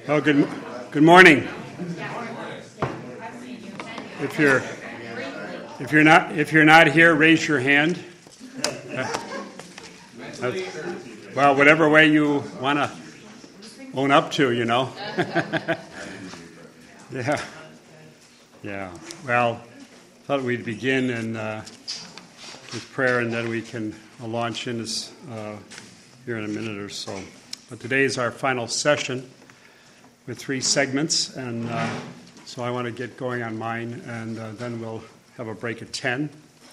Oh, good morning. If you're not here, raise your hand. Well, whatever way you want to own up to, you know. Yeah. Well, I thought we'd begin with prayer, and then we can launch in this here in a minute or so. But today is our final session with 3 segments, and so I want to get going on mine, and then we'll have a break at 10.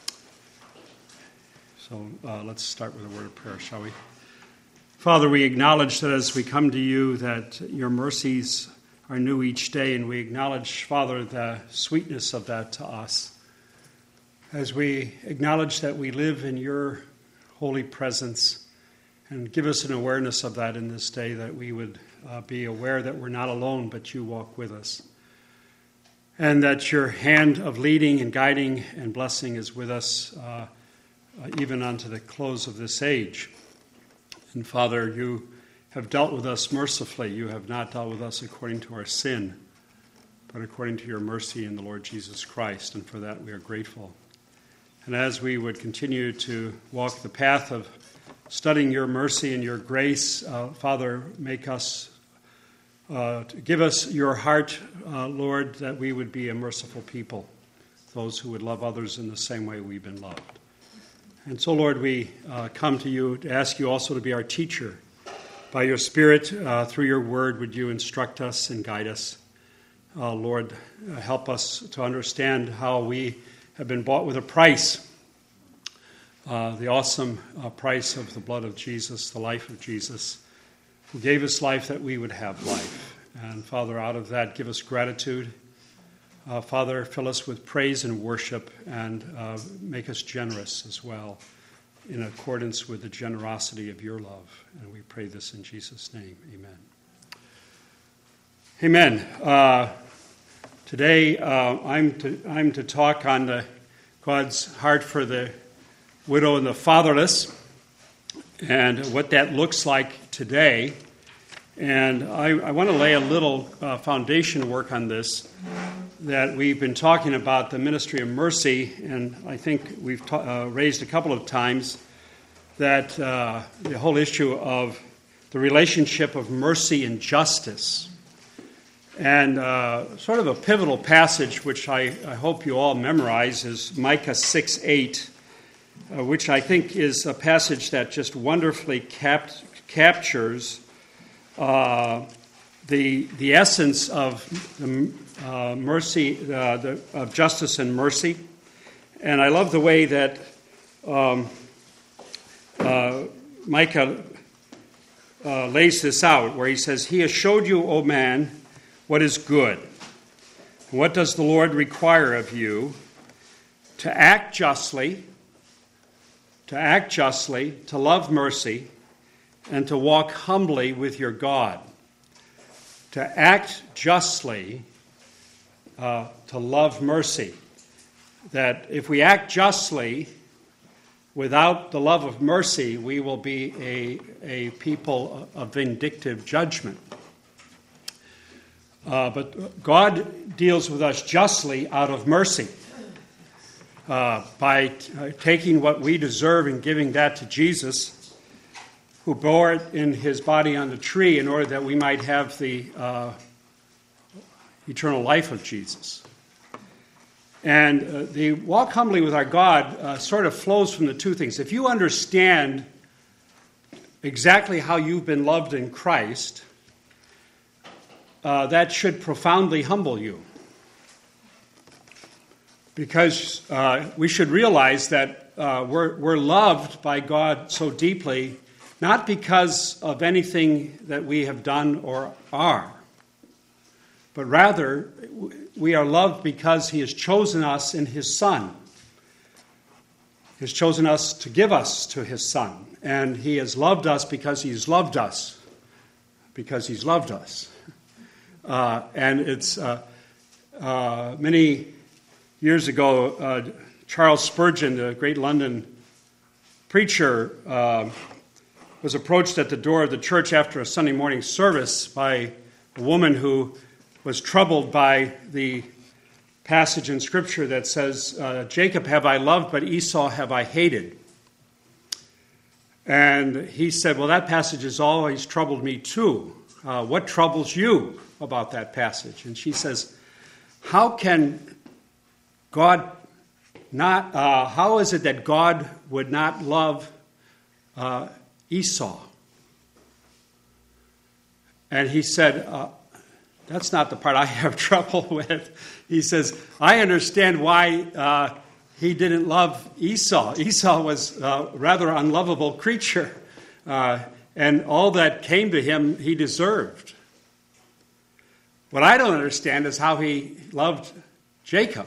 So let's start with a word of prayer, shall we? Father, we acknowledge that as we come to you that your mercies are new each day, and we acknowledge, Father, the sweetness of that to us. As we acknowledge that we live in your holy presence, and give us an awareness of that in this day, that we would be aware that we're not alone, but you walk with us. And that your hand of leading and guiding and blessing is with us even unto the close of this age. And Father, you have dealt with us mercifully. You have not dealt with us according to our sin, but according to your mercy in the Lord Jesus Christ. And for that we are grateful. And as we would continue to walk the path of studying your mercy and your grace, Father, make us, give us your heart, Lord, that we would be a merciful people, those who would love others in the same way we've been loved. And so, Lord, we come to you to ask you also to be our teacher. By your Spirit, through your word, would you instruct us and guide us? Lord, help us to understand how we have been bought with a price, the awesome price of the blood of Jesus, the life of Jesus, who gave us life that we would have life. And Father, out of that, give us gratitude. Father, fill us with praise and worship, and make us generous as well, in accordance with the generosity of your love. And we pray this in Jesus' name. Amen. Amen. Today, I'm to talk on God's heart for the widow and the fatherless, and what that looks like today. And I want to lay a little foundation work on this, that we've been talking about the ministry of mercy, and I think we've raised a couple of times that the whole issue of the relationship of mercy and justice. And sort of a pivotal passage, which I hope you all memorize, is Micah 6:8, which I think is a passage that just wonderfully captures the essence of the mercy, of justice and mercy. And I love the way that Micah lays this out, where he says, "He has showed you, O man, what is good. And what does the Lord require of you? To act justly, to love mercy, and to walk humbly with your God." To act justly, to love mercy. That if we act justly without the love of mercy, we will be a people of vindictive judgment. But God deals with us justly out of mercy, by taking what we deserve and giving that to Jesus, who bore it in his body on the tree in order that we might have the eternal life of Jesus. And the walk humbly with our God sort of flows from the two things. If you understand exactly how you've been loved in Christ, that should profoundly humble you. Because we should realize that we're loved by God so deeply, not because of anything that we have done or are, but rather we are loved because he has chosen us in his Son. He has chosen us to give us to his Son. And he has loved us because he's loved us. Because he's loved us. And it's many years ago, Charles Spurgeon, the great London preacher, was approached at the door of the church after a Sunday morning service by a woman who was troubled by the passage in Scripture that says, Jacob have I loved, but Esau have I hated. And he said, well, that passage has always troubled me too. What troubles you about that passage? And she says, how is it that God would not love Esau? And he said, that's not the part I have trouble with. He says, I understand why he didn't love Esau. Esau was a rather unlovable creature, and all that came to him he deserved. What I don't understand is how he loved Jacob.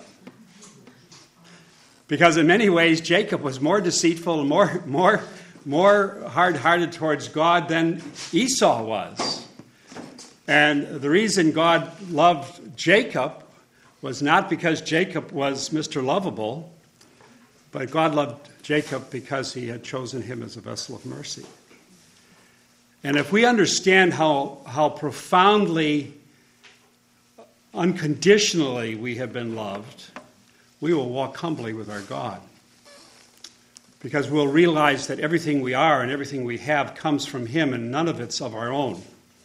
Because in many ways, Jacob was more deceitful and more hard-hearted towards God than Esau was. And the reason God loved Jacob was not because Jacob was Mr. Lovable, but God loved Jacob because he had chosen him as a vessel of mercy. And if we understand how profoundly, unconditionally we have been loved, we will walk humbly with our God. Because we'll realize that everything we are and everything we have comes from him and none of it's of our own.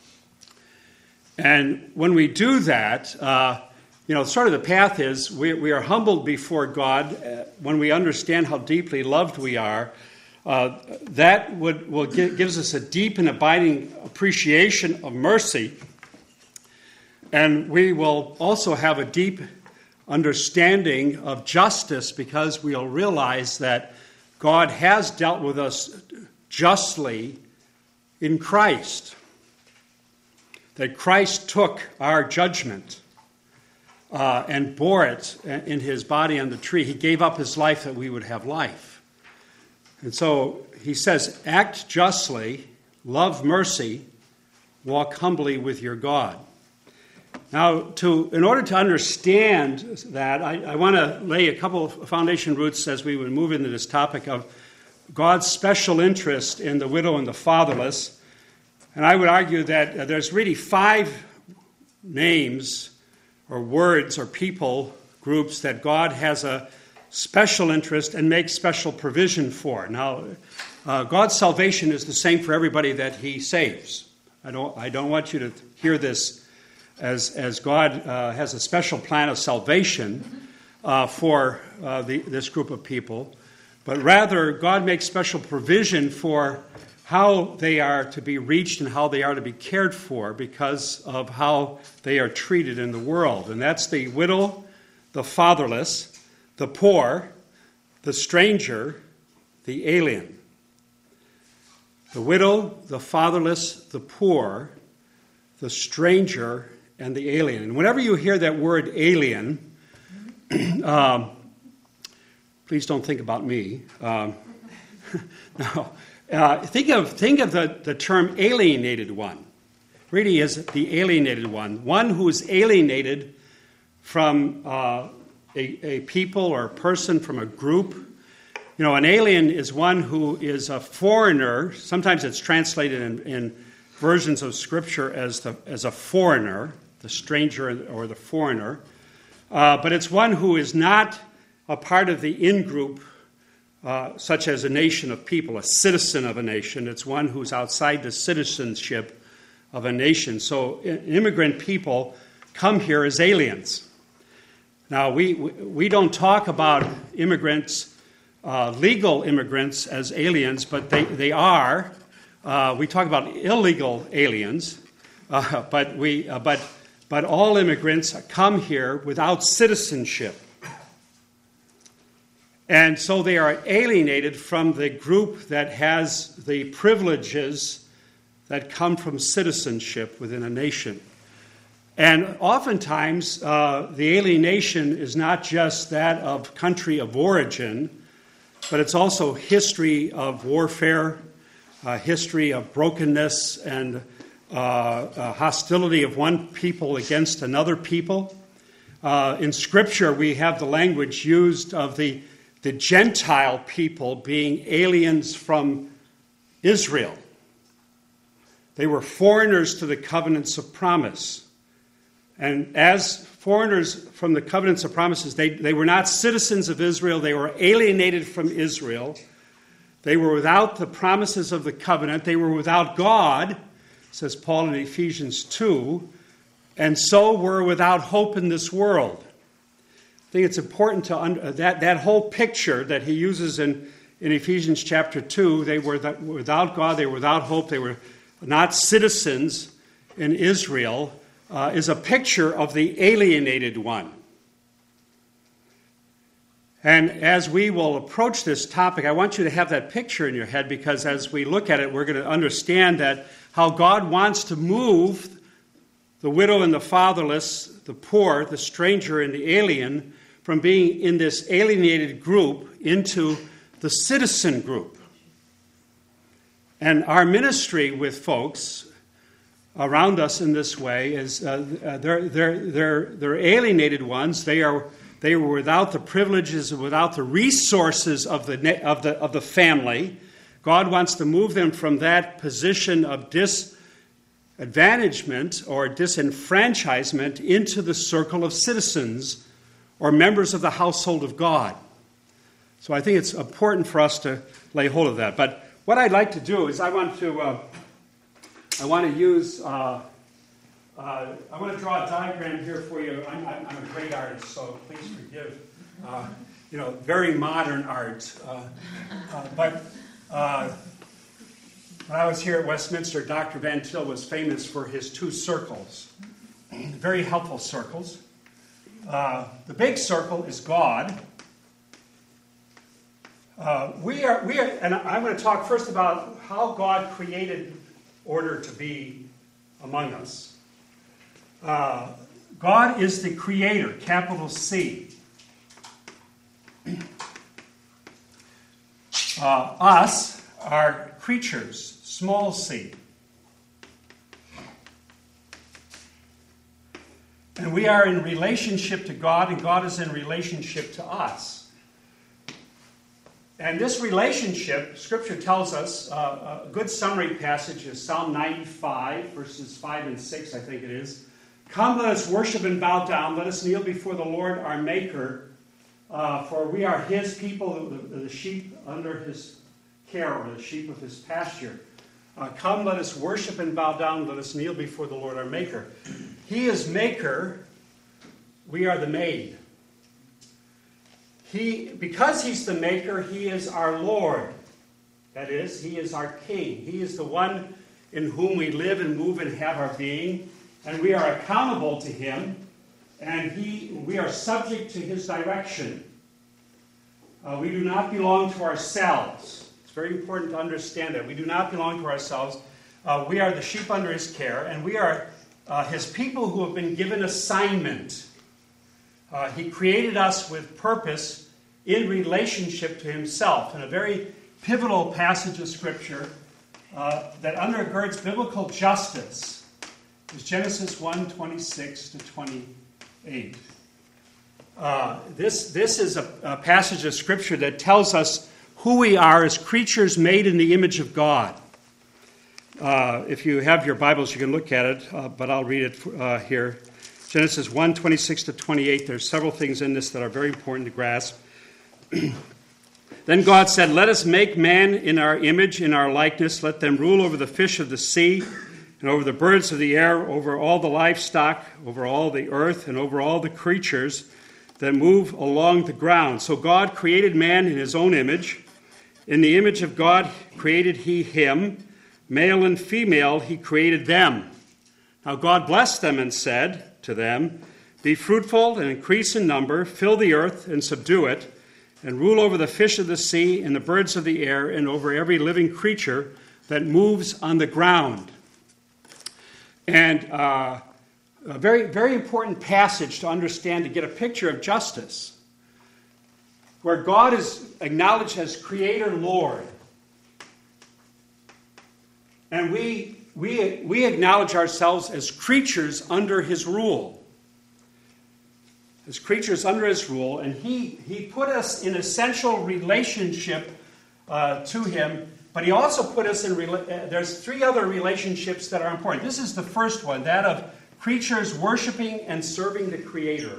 And when we do that, sort of the path is we are humbled before God when we understand how deeply loved we are. That gives us a deep and abiding appreciation of mercy. And we will also have a deep understanding of justice because we'll realize that God has dealt with us justly in Christ. That Christ took our judgment and bore it in his body on the tree. He gave up his life that we would have life. And so he says, act justly, love mercy, walk humbly with your God. Now, in order to understand that, I want to lay a couple of foundation roots as we would move into this topic of God's special interest in the widow and the fatherless. And I would argue that there's really 5 names or words or people groups that God has a special interest and makes special provision for. Now, God's salvation is the same for everybody that he saves. I don't want you to hear this as God has a special plan of salvation for this group of people, but rather God makes special provision for how they are to be reached and how they are to be cared for because of how they are treated in the world. And that's the widow, the fatherless, the poor, the stranger, the alien. The widow, the fatherless, the poor, the stranger, and the alien. And whenever you hear that word alien, please don't think about me. No. Think of the term alienated one. Really is the alienated one who is alienated from a people or a person, from a group. An alien is one who is a foreigner. Sometimes it's translated in versions of Scripture as a foreigner, the stranger or the foreigner. But it's one who is not a part of the in-group, such as a nation of people, a citizen of a nation. It's one who's outside the citizenship of a nation. So immigrant people come here as aliens. Now, we don't talk about immigrants, legal immigrants, as aliens, but they are. We talk about illegal aliens, but all immigrants come here without citizenship. And so they are alienated from the group that has the privileges that come from citizenship within a nation. And oftentimes, the alienation is not just that of country of origin, but it's also history of warfare, history of brokenness and hostility of one people against another people. In Scripture, we have the language used of the Gentile people being aliens from Israel. They were foreigners to the covenants of promise. And as foreigners from the covenants of promises, they were not citizens of Israel. They were alienated from Israel. They were without the promises of the covenant. They were without God, says Paul in Ephesians 2, and so were without hope in this world. I think it's important to that whole picture that he uses in Ephesians chapter 2. They were without God, they were without hope, they were not citizens in Israel, is a picture of the alienated one. And as we will approach this topic, I want you to have that picture in your head, because as we look at it, we're going to understand that how God wants to move the widow and the fatherless, the poor, the stranger, and the alien from being in this alienated group into the citizen group. And our ministry with folks around us in this way is they're alienated ones. They were without the privileges, without the resources of the family. God wants to move them from that position of disadvantagement or disenfranchisement into the circle of citizens or members of the household of God. So I think it's important for us to lay hold of that. But what I'd like to do is I want to draw a diagram here for you. I'm a great artist, so please forgive. Very modern art. But when I was here at Westminster, Dr. Van Til was famous for his two circles, very helpful circles. The big circle is God. We are, and I'm going to talk first about how God created order to be among us. God is the creator, capital C. Us are creatures, small c. And we are in relationship to God, and God is in relationship to us. And this relationship, Scripture tells us, a good summary passage is Psalm 95, verses 5 and 6, I think it is. Come, let us worship and bow down. Let us kneel before the Lord our Maker. For we are his people, the sheep under his care, or the sheep of his pasture. Come, let us worship and bow down. Let us kneel before the Lord our Maker. He is Maker. We are the made. Because he's the Maker, he is our Lord. That is, he is our King. He is the one in whom we live and move and have our being. And we are accountable to him. And we are subject to his direction. We do not belong to ourselves. It's very important to understand that. We do not belong to ourselves. We are the sheep under his care, and we are his people who have been given assignment. He created us with purpose in relationship to himself. And a very pivotal passage of Scripture that undergirds biblical justice is Genesis 1:26 to 28. This is a passage of Scripture that tells us who we are as creatures made in the image of God. If you have your Bibles, you can look at it, but I'll read it here. Genesis 1:26 to 28. There's several things in this that are very important to grasp. Then God said, let us make man in our image, in our likeness. Let them rule over the fish of the sea, and over the birds of the air, over all the livestock, over all the earth, and over all the creatures that move along the ground. So God created man in his own image. In the image of God created he him. Male and female he created them. Now God blessed them and said to them, be fruitful and increase in number, fill the earth and subdue it, and rule over the fish of the sea and the birds of the air and over every living creature that moves on the ground. And a very, very important passage to understand, to get a picture of justice, where God is acknowledged as Creator Lord. And we acknowledge ourselves as creatures under his rule. As creatures under his rule, and he put us in essential relationship to him But he also put us in, there's three other relationships that are important. This is the first one, that of creatures worshiping and serving the Creator.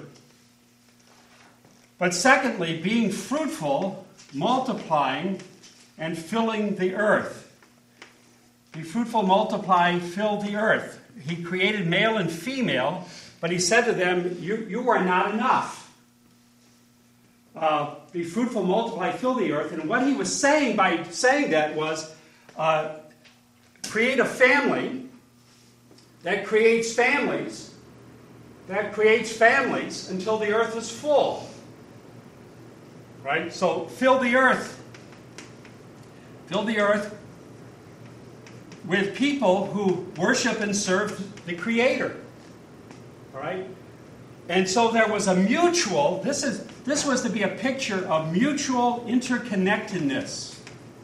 But secondly, being fruitful, multiplying, and filling the earth. Be fruitful, multiply, fill the earth. He created male and female, but he said to them, you are not enough. Be fruitful, multiply, fill the earth. And what he was saying by saying that was, create a family that creates families, until the earth is full. Right? So fill the earth. Fill the earth with people who worship and serve the Creator. All right? And so there was a mutual, this was to be a picture of mutual interconnectedness.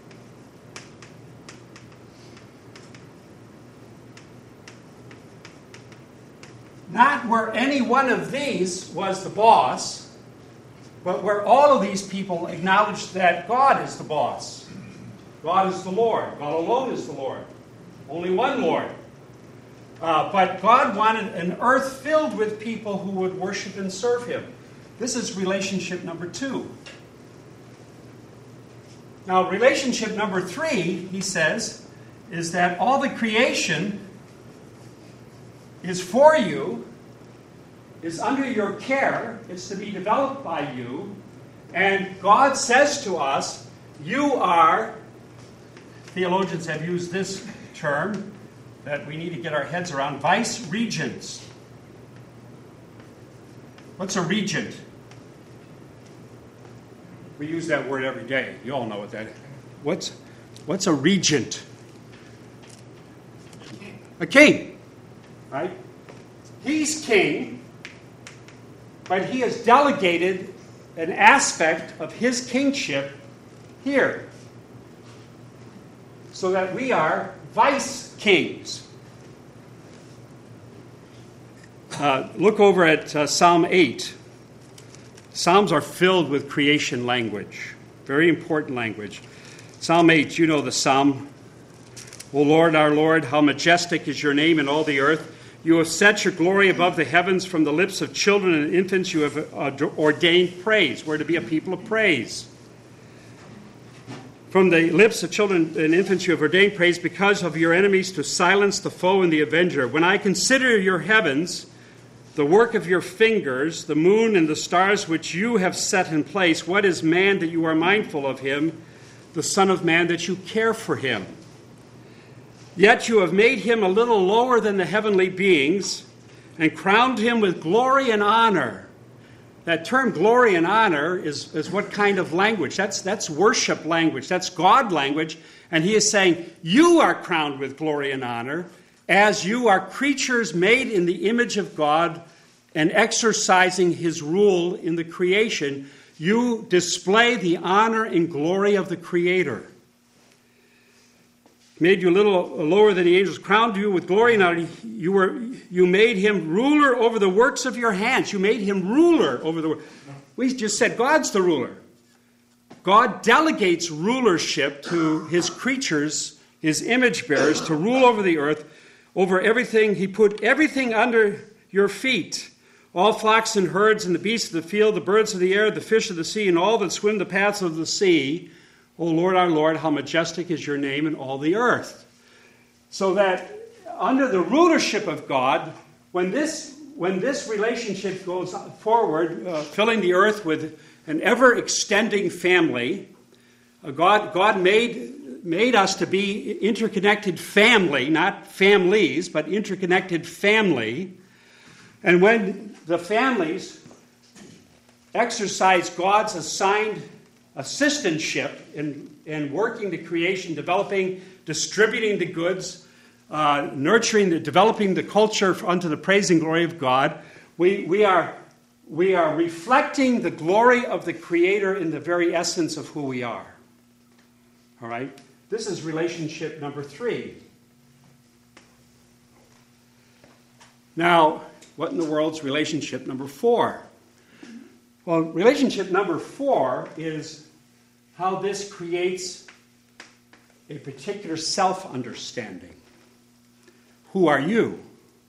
Not where any one of these was the boss, but where all of these people acknowledged that God is the boss. God is the Lord. God alone is the Lord. Only one Lord. But God wanted an earth filled with people who would worship and serve Him. This is relationship number 2. Now, relationship number 3, he says, is that all the creation is for you, is under your care, it's to be developed by you, and God says to us, you are, theologians have used this term that we need to get our heads around, vice regents. What's a regent? We use that word every day. You all know what that is. What's a regent? A king, right? He's king, but he has delegated an aspect of his kingship here, so that we are vice kings. Look over at Psalm 8. Psalms are filled with creation language, very important language. Psalm 8, you know the psalm. O Lord, our Lord, how majestic is your name in all the earth. You have set your glory above the heavens. From the lips of children and infants you have ordained praise. We're to be a people of praise. From the lips of children and infants you have ordained praise because of your enemies, to silence the foe and the avenger. When I consider your heavens, the work of your fingers, the moon and the stars which you have set in place, what is man that you are mindful of him, the Son of Man that you care for him? Yet you have made him a little lower than the heavenly beings and crowned him with glory and honor. That term glory and honor is what kind of language? That's worship language. That's God language. And he is saying, you are crowned with glory and honor as you are creatures made in the image of God and exercising his rule in the creation. You display the honor and glory of the Creator. Made you a little lower than the angels, crowned you with glory and honor. You made him ruler over the works of your hands. You made him ruler over the work. We just said God's the ruler. God delegates rulership to his creatures, his image bearers, to rule over the earth, over everything. He put everything under your feet. All flocks and herds and the beasts of the field, the birds of the air, the fish of the sea, and all that swim the paths of the sea. O Lord, our Lord, how majestic is your name in all the earth. So that under the rulership of God, when this relationship goes forward, filling the earth with an ever-extending family, God made us to be interconnected family, not families, but interconnected family. And when the families exercise God's assigned assistantship in working the creation, developing, distributing the goods, developing the culture unto the praise and glory of God, we are reflecting the glory of the Creator in the very essence of who we are. All right? This is relationship number 3. Now, what in the world's relationship number 4? Well, relationship number 4 is how this creates a particular self-understanding. Who are you?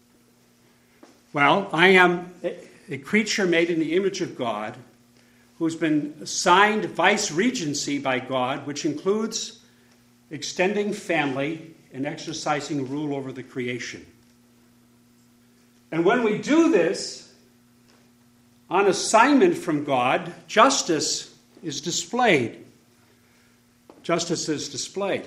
Well, I am a creature made in the image of God who's been assigned vice regency by God, which includes extending family and exercising rule over the creation. And when we do this on assignment from God, justice is displayed. Justice is displayed.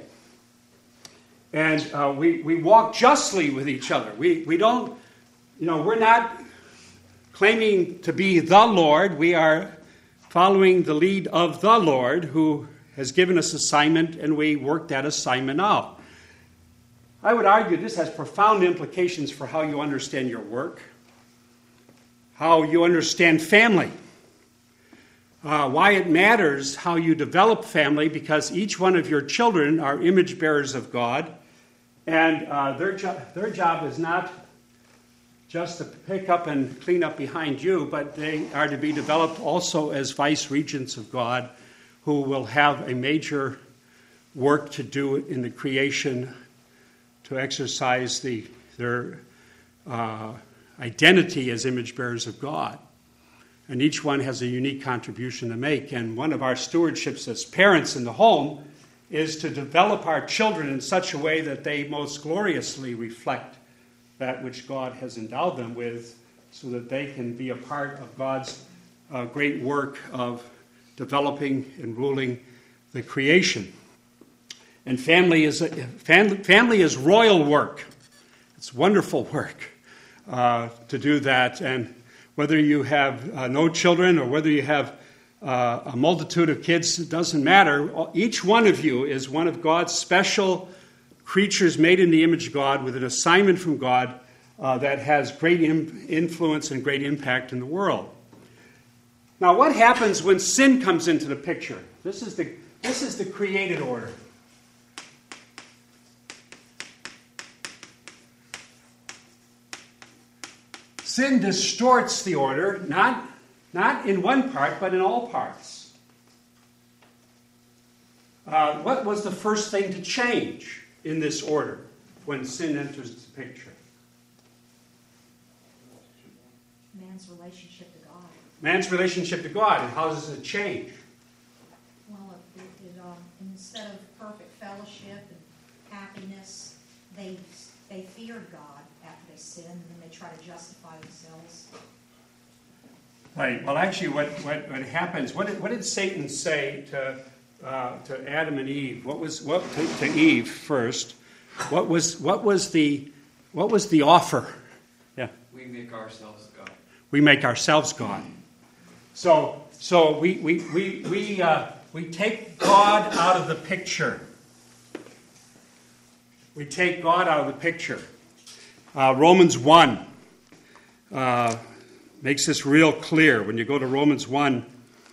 And we walk justly with each other. We don't, we're not claiming to be the Lord. We are following the lead of the Lord, who has given us assignment, and we work that assignment out. I would argue this has profound implications for how you understand your work, how you understand family, why it matters how you develop family, because each one of your children are image bearers of God, and their job is not just to pick up and clean up behind you, but they are to be developed also as vice regents of God, who will have a major work to do in the creation to exercise their identity as image bearers of God. And each one has a unique contribution to make. And one of our stewardships as parents in the home is to develop our children in such a way that they most gloriously reflect that which God has endowed them with, so that they can be a part of God's great work of developing and ruling the creation. And family is royal work. It's wonderful work to do that. And whether you have no children or whether you have a multitude of kids, it doesn't matter. Each one of you is one of God's special creatures made in the image of God with an assignment from God that has great influence and great impact in the world. Now, what happens when sin comes into the picture? This is the created order. Sin distorts the order, not in one part, but in all parts. What was the first thing to change in this order when sin enters the picture? Man's relationship to God. Man's relationship to God, and how does it change? Well, instead of perfect fellowship and happiness, they feared God after they sinned, and then they try to justify themselves. Right. Well, actually, what happens? What did Satan say to Adam and Eve? To Eve first? What was the offer? Yeah. We make ourselves God. We make ourselves God. So we take God out of the picture. We take God out of the picture. Romans 1 makes this real clear. When you go to Romans 1,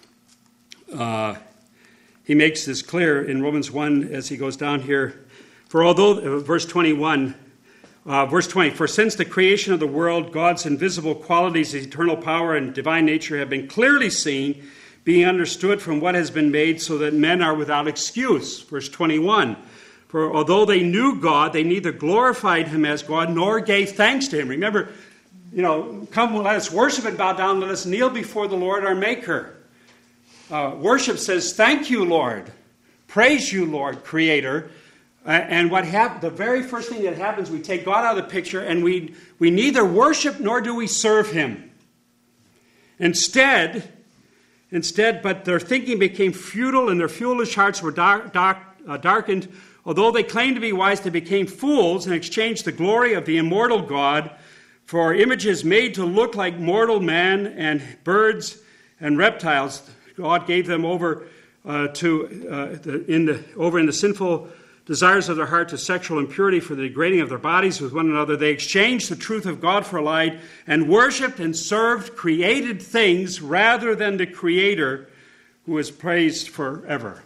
he makes this clear in Romans 1 as he goes down here. For although, verse 21, verse 20, for since the creation of the world, God's invisible qualities, his eternal power and divine nature have been clearly seen, being understood from what has been made, so that men are without excuse. Verse 21, for although they knew God, they neither glorified him as God nor gave thanks to him. Remember, come, let us worship and bow down, let us kneel before the Lord our Maker. Worship says, thank you, Lord. Praise you, Lord, Creator. And the very first thing that happens, we take God out of the picture, and we neither worship nor do we serve him. Instead, but their thinking became futile, and their foolish hearts were darkened. Although they claimed to be wise, they became fools and exchanged the glory of the immortal God for images made to look like mortal man and birds and reptiles. God gave them over in the sinful desires of their heart to sexual impurity, for the degrading of their bodies with one another. They exchanged the truth of God for a lie and worshipped and served created things rather than the Creator, who is praised forever.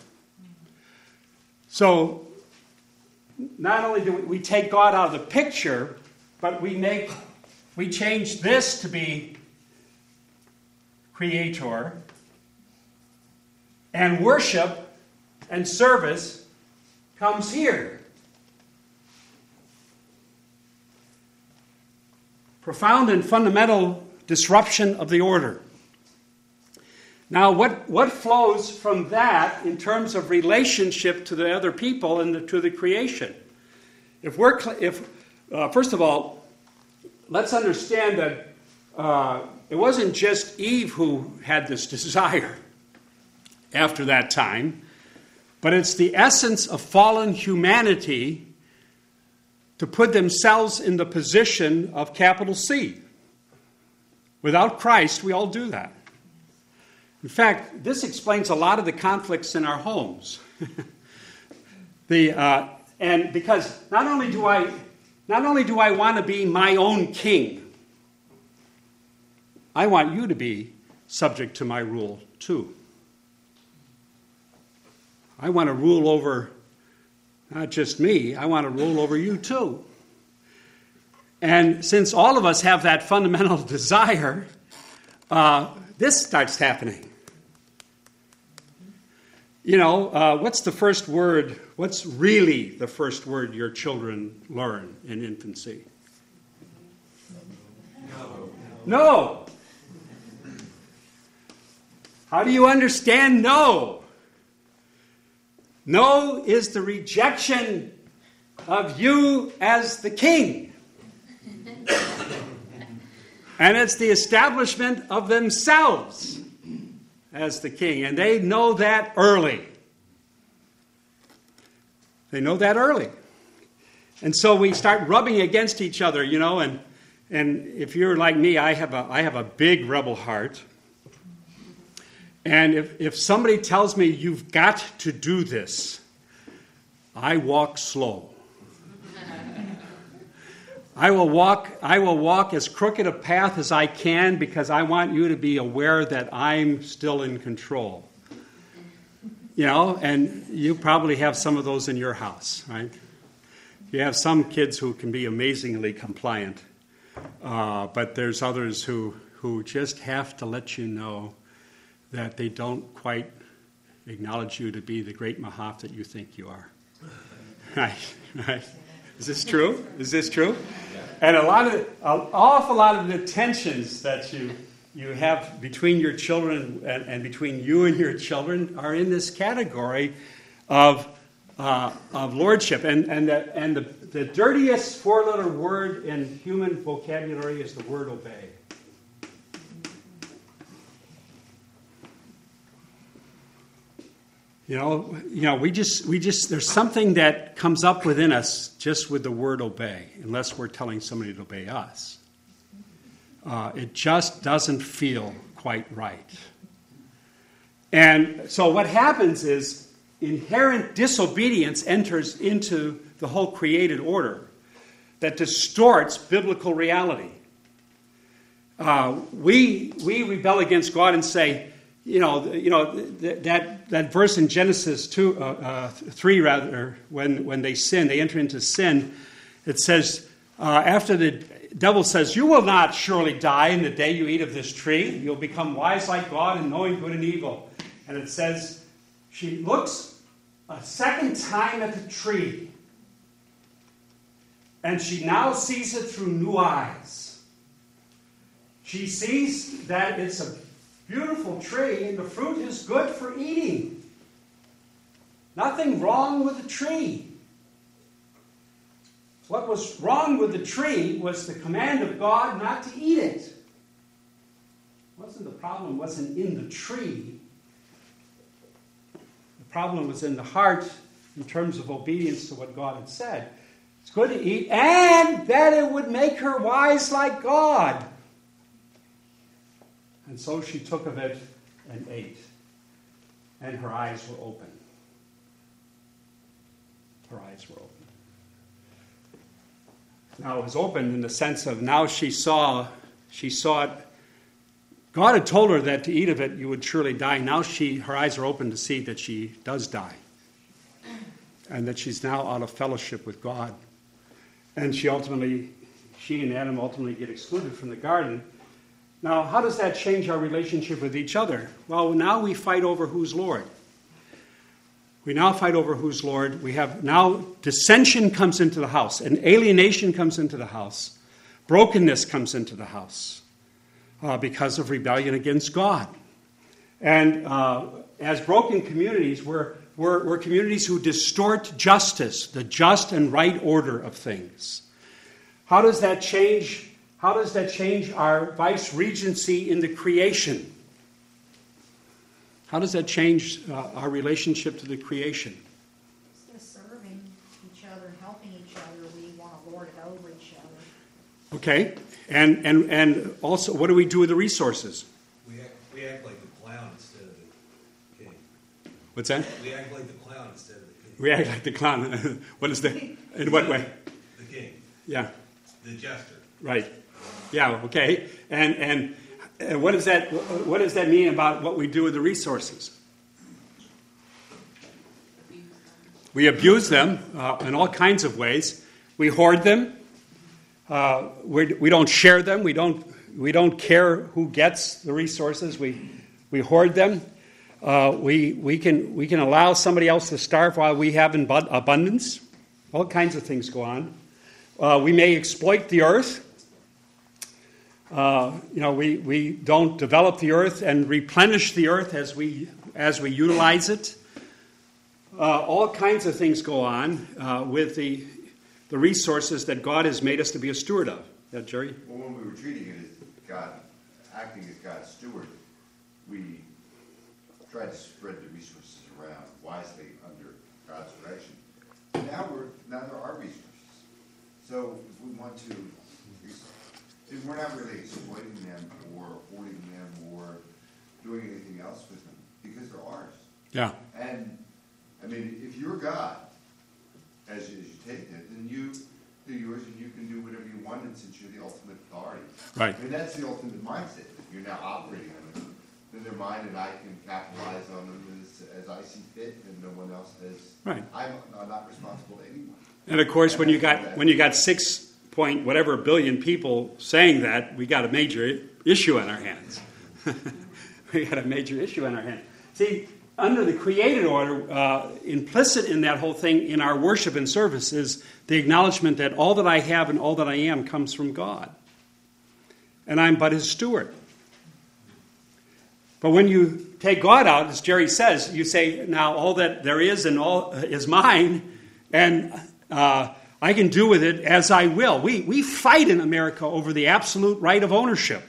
So, not only do we take God out of the picture, but we change this to be Creator, and worship and service comes here. Profound and fundamental disruption of the order. Now, what flows from that in terms of relationship to the other people and to the creation? First of all, let's understand that it wasn't just Eve who had this desire after that time, but it's the essence of fallen humanity to put themselves in the position of capital C. Without Christ, we all do that. In fact, this explains a lot of the conflicts in our homes. And because not only do I want to be my own king, I want you to be subject to my rule too. I want to rule over not just me, I want to rule over you too. And since all of us have that fundamental desire, this starts happening. You know, what's the first word? What's really the first word your children learn in infancy? No. How do you understand no? No is the rejection of you as the king. And it's the establishment of themselves as the king. And they know that early. They know that early. And so we start rubbing against each other, you know, and if you're like me, I have a big rebel heart. And if somebody tells me you've got to do this, I walk slow. I will walk as crooked a path as I can because I want you to be aware that I'm still in control. You know, and you probably have some of those in your house, right? You have some kids who can be amazingly compliant, but there's others who just have to let you know that they don't quite acknowledge you to be the great Mahath that you think you are. Right. Is this true? Is this true? And an awful lot of the tensions that you have between your children and between you and your children are in this category of lordship. And the dirtiest four-letter word in human vocabulary is the word obey. You know, we just there's something that comes up within us just with the word obey, unless we're telling somebody to obey us. It just doesn't feel quite right. And so what happens is inherent disobedience enters into the whole created order that distorts biblical reality. We rebel against God and say, that verse in Genesis 3, when they sin, they enter into sin. It says, after the devil says, "You will not surely die in the day you eat of this tree. You'll become wise like God and knowing good and evil." And it says, she looks a second time at the tree, and she now sees it through new eyes. She sees that it's a beautiful tree, and the fruit is good for eating. Nothing wrong with the tree. What was wrong with the tree was the command of God not to eat it. The problem wasn't in the tree. The problem was in the heart in terms of obedience to what God had said. It's good to eat, and that it would make her wise like God. And so she took of it and ate. And her eyes were open. Her eyes were open. Now it was open in the sense of now she saw it. God had told her that to eat of it you would surely die. Now her eyes are open to see that she does die. And that she's now out of fellowship with God. And she and Adam ultimately get excluded from the garden. Now, how does that change our relationship with each other? Well, now we fight over who's Lord. We now fight over who's Lord. We have now dissension comes into the house, and alienation comes into the house. Brokenness comes into the house because of rebellion against God. And as broken communities, we're communities who distort justice, the just and right order of things. How does that change? How does that change our vice regency in the creation? How does that change our relationship to the creation? Instead of serving each other and helping each other, we want to lord it over each other. Okay, and also, what do we do with the resources? We act like the clown instead of the king. What's that? We act like the clown instead of the king. We act like the clown. What is that? In what way? The king. Yeah. The jester. Right. Yeah. Okay. And what does that? What does that mean about what we do with the resources? We abuse them in all kinds of ways. We hoard them. We don't share them. We don't care who gets the resources. We hoard them. We can allow somebody else to starve while we have abundance. All kinds of things go on. We may exploit the earth. We don't develop the earth and replenish the earth as we utilize it. All kinds of things go on with the resources that God has made us to be a steward of. Yeah, Jerry? Well, when we were treating it as God, acting as God's steward, we tried to spread the resources around wisely under God's direction. Now there are resources. So if we want to, if we're not really exploiting them or hoarding them or doing anything else with them because they're ours. Yeah. And I mean, if you're God, as you take it, then you do yours and you can do whatever you want, and since you're the ultimate authority. Right. I mean, that's the ultimate mindset. You're now operating on them. Then they're mine, and I can capitalize on them as I see fit, and no one else has. Right. I'm not responsible to anyone. And of course, when you got 6 point whatever billion people saying that, we got a major issue on our hands. We got a major issue on our hands. See, under the created order, implicit in that whole thing in our worship and service is the acknowledgement that all that I have and all that I am comes from God. And I'm but his steward. But when you take God out, as Jerry says, you say, now all that there is and all is mine, and I can do with it as I will. We fight in America over the absolute right of ownership.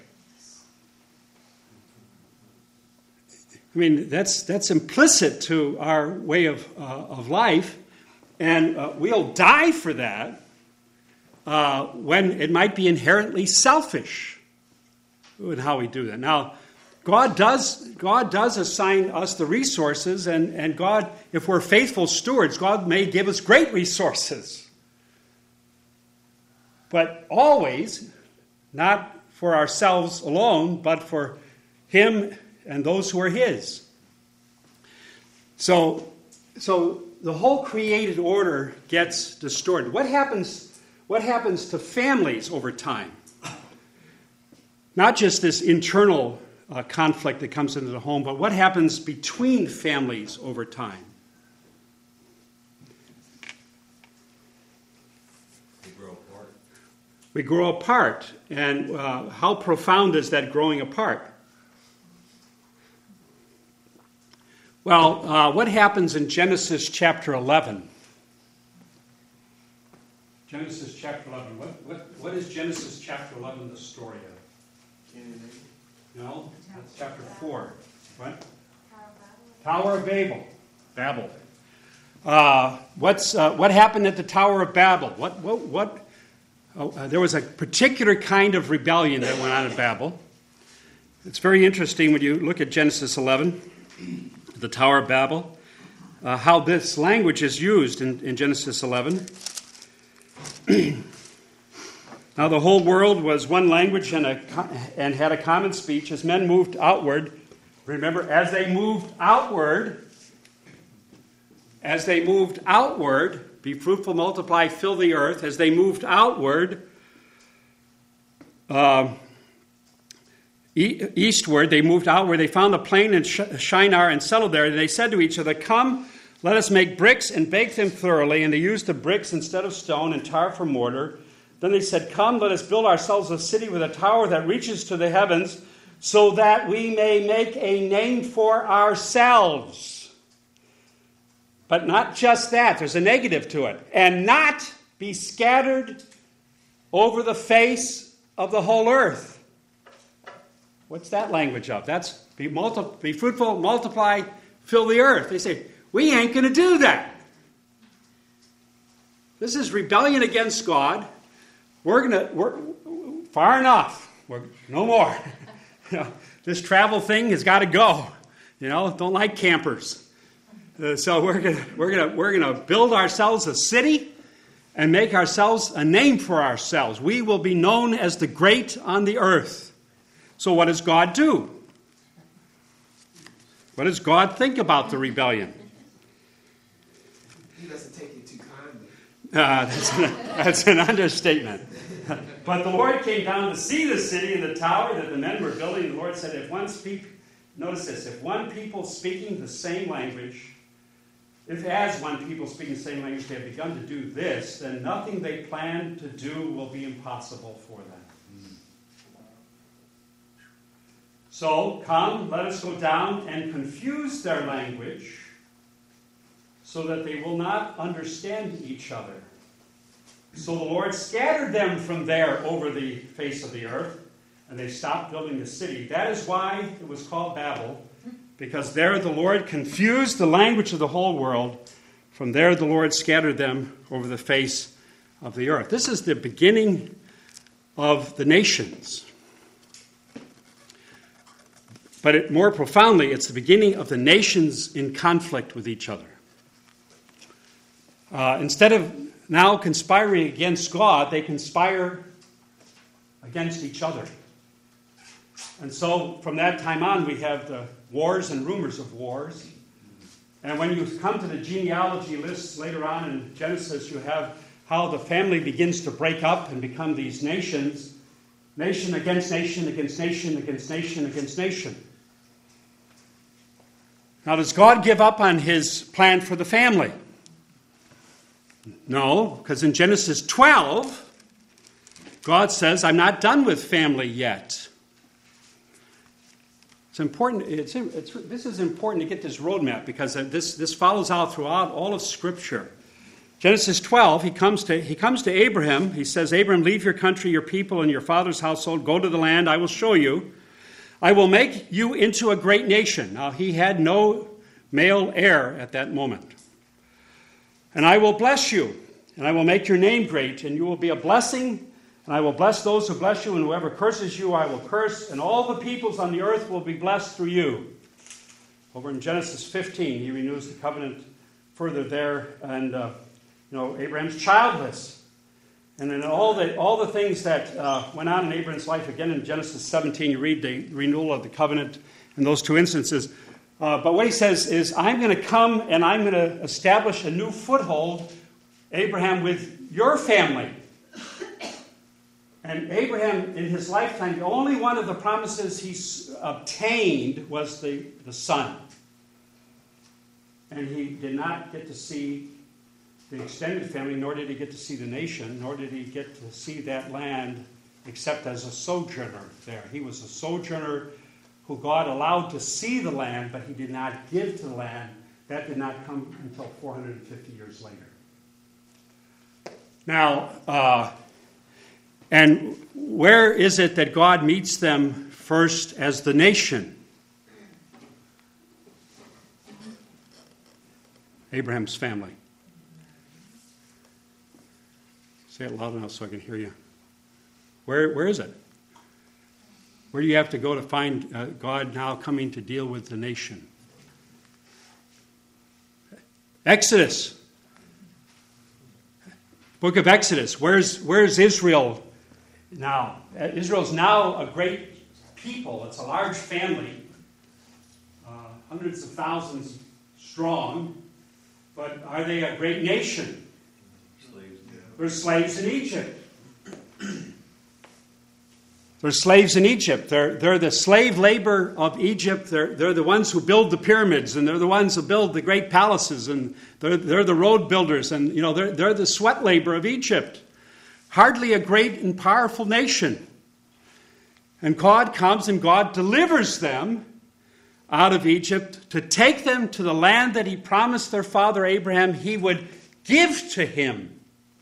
I mean, that's implicit to our way of life, and we'll die for that when it might be inherently selfish in how we do that. Now, God does assign us the resources, and God, if we're faithful stewards, God may give us great resources. But always, not for ourselves alone, but for him and those who are his. So the whole created order gets distorted. What happens to families over time? Not just this internal conflict that comes into the home, but what happens between families over time? We grow apart. And how profound is that growing apart? Well, what happens in Genesis chapter 11? Genesis chapter 11. What is Genesis chapter 11 the story of? No, that's chapter 4. What? Tower of Babel. Babel. What happened at the Tower of Babel? There was a particular kind of rebellion that went on at Babel. It's very interesting when you look at Genesis 11, the Tower of Babel, how this language is used in Genesis 11. Now the whole world was one language and had a common speech as men moved outward. Remember, as they moved outward, be fruitful, multiply, fill the earth. As they moved outward, eastward, they moved outward. They found a plain in Shinar and settled there. And they said to each other, "Come, Let us make bricks and bake them thoroughly. And they used the bricks instead of stone and tar for mortar. Then they said, come, let us build ourselves a city with a tower that reaches to the heavens, so that we may make a name for ourselves. But not just that. There's a negative to it. And not be scattered over the face of the whole earth. What's that language of? That's be fruitful, multiply, fill the earth. They say, we ain't going to do that. This is rebellion against God. We're far enough. No more. This travel thing has got to go. Don't like campers. So we're gonna build ourselves a city and make ourselves a name for ourselves. We will be known as the great on the earth. So what does God do? What does God think about the rebellion? He doesn't take it too kindly. That's an understatement. But the Lord came down to see the city and the tower that the men were building. The Lord said, if one people speaking the same language, as one people speaking the same language, they have begun to do this, then nothing they plan to do will be impossible for them. So, come, let us go down and confuse their language so that they will not understand each other. So the Lord scattered them from there over the face of the earth, and they stopped building the city. That is why it was called Babel, because there the Lord confused the language of the whole world. From there the Lord scattered them over the face of the earth. This is the beginning of the nations. But more profoundly, it's the beginning of the nations in conflict with each other. Instead of now conspiring against God, they conspire against each other. And so from that time on, we have the wars and rumors of wars. And when you come to the genealogy lists later on in Genesis, you have how the family begins to break up and become these nations. Nation against nation, against nation, against nation, against nation. Now, does God give up on his plan for the family? No, because in Genesis 12, God says, I'm not done with family yet. It's important. This is important to get this roadmap because this follows out throughout all of Scripture. Genesis 12, he comes to Abraham. He says, Abraham, leave your country, your people, and your father's household. Go to the land I will show you. I will make you into a great nation. Now, he had no male heir at that moment. And I will bless you, and I will make your name great, and you will be a blessing. And I will bless those who bless you, and whoever curses you, I will curse. And all the peoples on the earth will be blessed through you. Over in Genesis 15, he renews the covenant further there. And, Abraham's childless. And then all the things that went on in Abraham's life, again in Genesis 17, you read the renewal of the covenant in those two instances. But what he says is, I'm going to come and I'm going to establish a new foothold, Abraham, with your family. And Abraham, in his lifetime, the only one of the promises he obtained was the son. And he did not get to see the extended family, nor did he get to see the nation, nor did he get to see that land except as a sojourner there. He was a sojourner who God allowed to see the land, but he did not give to the land. That did not come until 450 years later. Now, and where is it that God meets them first as the nation? Abraham's family. Say it loud enough so I can hear you. Where is it? Where do you have to go to find God now coming to deal with the nation? Exodus. Book of Exodus. Where's Israel now? Israel's now a great people. It's a large family. Hundreds of thousands strong. But are they a great nation? Slaves. They're slaves in Egypt. They're slaves in Egypt. They're the slave labor of Egypt. They're the ones who build the pyramids, and they're the ones who build the great palaces, and they're the road builders, and they're the sweat labor of Egypt. Hardly a great and powerful nation. And God comes and God delivers them out of Egypt to take them to the land that he promised their father Abraham he would give to him.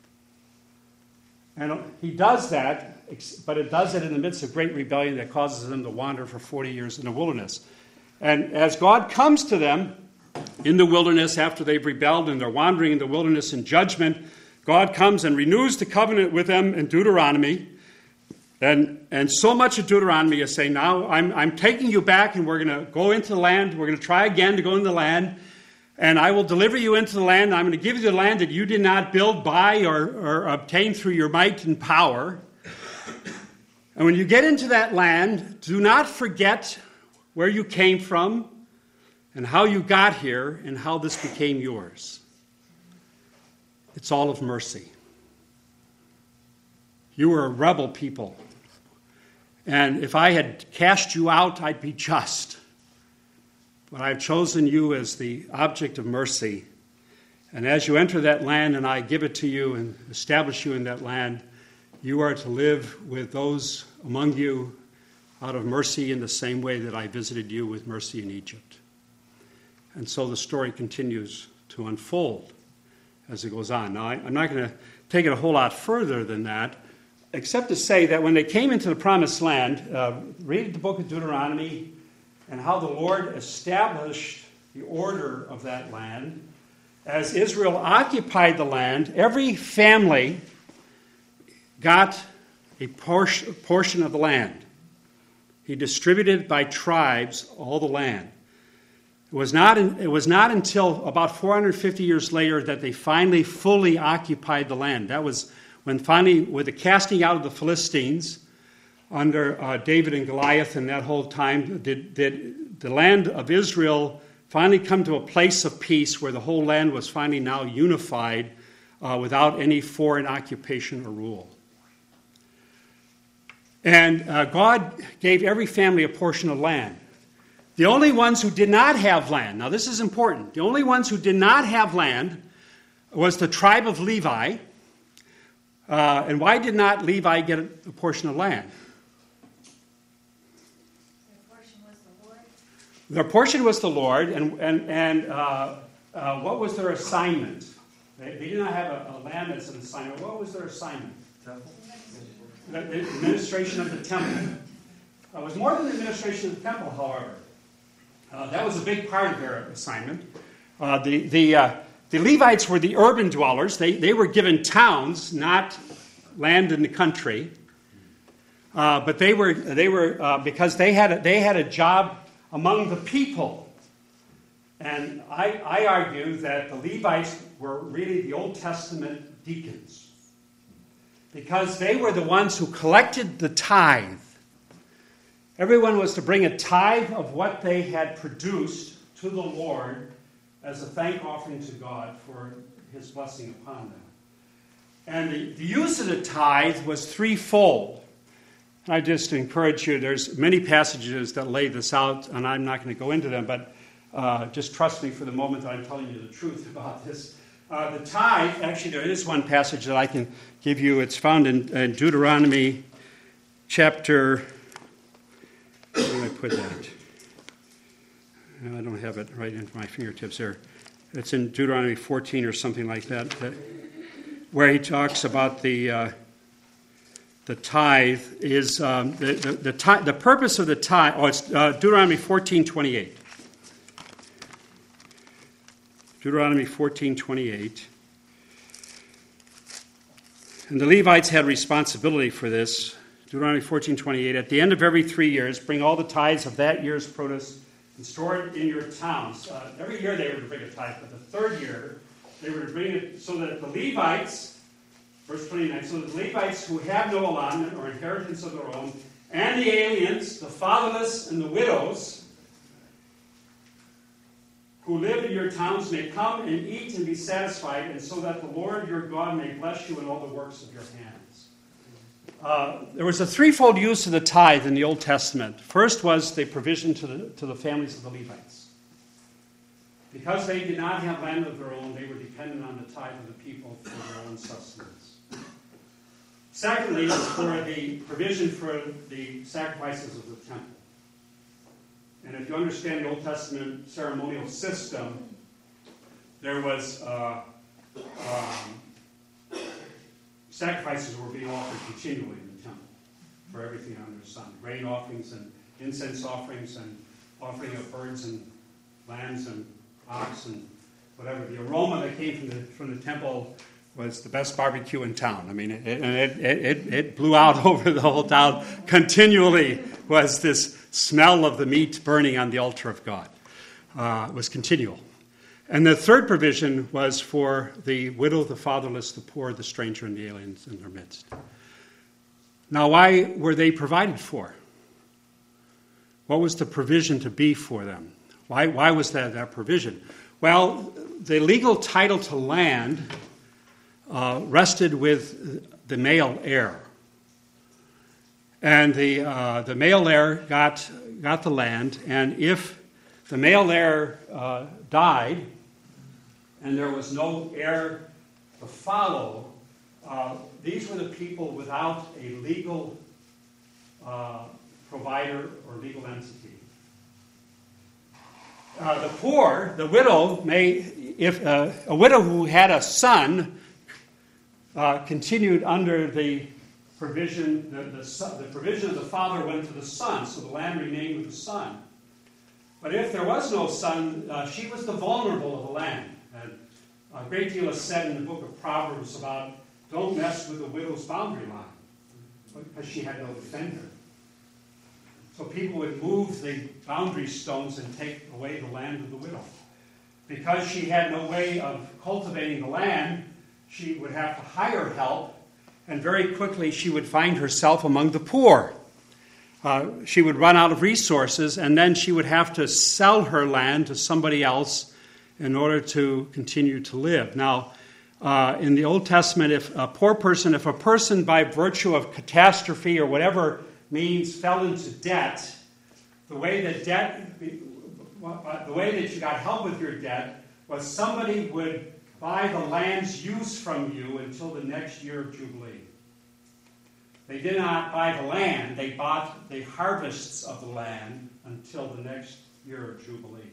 And he does that, but it does it in the midst of great rebellion that causes them to wander for 40 years in the wilderness. And as God comes to them in the wilderness after they've rebelled and they're wandering in the wilderness in judgment, God comes and renews the covenant with them in Deuteronomy. And so much of Deuteronomy is saying, now I'm taking you back and we're going to go into the land. We're going to try again to go into the land. And I will deliver you into the land. I'm going to give you the land that you did not build, buy, or obtain through your might and power. And when you get into that land, do not forget where you came from and how you got here and how this became yours. It's all of mercy. You were a rebel people. And if I had cast you out, I'd be just. But I've chosen you as the object of mercy. And as you enter that land and I give it to you and establish you in that land, you are to live with those among you out of mercy in the same way that I visited you with mercy in Egypt. And so the story continues to unfold as it goes on. Now, I'm not going to take it a whole lot further than that, except to say that when they came into the promised land, read the book of Deuteronomy and how the Lord established the order of that land. As Israel occupied the land, every family got a portion of the land. He distributed by tribes all the land. It was not until about 450 years later that they finally fully occupied the land. That was when finally, with the casting out of the Philistines under David and Goliath and that whole time, did the land of Israel finally come to a place of peace where the whole land was finally now unified without any foreign occupation or rule. And God gave every family a portion of land. The only ones who did not have land, now this is important, the only ones who did not have land was the tribe of Levi. And why did not Levi get a portion of land? Their portion was the Lord, and what was their assignment? They did not have a land as an assignment. What was their assignment? The administration of the temple. It was more than the administration of the temple, however. That was a big part of their assignment. The Levites were the urban dwellers. They were given towns, not land in the country. But they were because they had a job among the people. And I argue that the Levites were really the Old Testament deacons, because they were the ones who collected the tithe. Everyone was to bring a tithe of what they had produced to the Lord as a thank offering to God for his blessing upon them. And the use of the tithe was threefold. I just encourage you, there's many passages that lay this out, and I'm not going to go into them, but just trust me for the moment that I'm telling you the truth about this. The tithe, actually there is one passage that I can give you. It's found in Deuteronomy chapter, where did I put that? I don't have it right in my fingertips there. It's in Deuteronomy 14 or something like that, where he talks about the tithe is the purpose of the tithe. Oh, it's Deuteronomy 14:28. Deuteronomy 14:28. And the Levites had responsibility for this. Deuteronomy 14:28. At the end of every 3 years, bring all the tithes of that year's produce and store it in your towns. Every year they were to bring a tithe, but the third year they were to bring it so that the Levites, verse 29, so that the Levites who have no allotment or inheritance of their own, and the aliens, the fatherless, and the widows who live in your towns may come and eat and be satisfied, and so that the Lord your God may bless you in all the works of your hands. there was a threefold use of the tithe in the Old Testament. First was the provision to the families of the Levites. Because they did not have land of their own, they were dependent on the tithe of the people for their own sustenance. Secondly, was for the provision for the sacrifices of the temple. And if you understand the Old Testament ceremonial system, there was sacrifices were being offered continually in the temple for everything under the sun. Grain offerings and incense offerings and offering of birds and lambs and ox and whatever. The aroma that came from the temple was the best barbecue in town. I mean, it blew out over the whole town. Continually was this smell of the meat burning on the altar of God. It was continual. And the third provision was for the widow, the fatherless, the poor, the stranger, and the aliens in their midst. Now, why were they provided for? What was the provision to be for them? Why was that provision? Well, the legal title to land rested with the male heir. And the male heir got the land, and if the male heir died, and there was no heir to follow, these were the people without a legal provider or legal entity. The poor, the widow, if a widow who had a son continued under the provision, the provision of the father went to the son, so the land remained with the son. But if there was no son, she was the vulnerable of the land. And a great deal is said in the book of Proverbs about don't mess with the widow's boundary line, because she had no defender. So people would move the boundary stones and take away the land of the widow. Because she had no way of cultivating the land, she would have to hire help, and very quickly she would find herself among the poor. She would run out of resources, and then she would have to sell her land to somebody else in order to continue to live. Now, in the Old Testament, if a person by virtue of catastrophe or whatever means fell into debt, the way that you got help with your debt was somebody would buy the land's use from you until the next year of Jubilee. They did not buy the land, they bought the harvests of the land until the next year of Jubilee.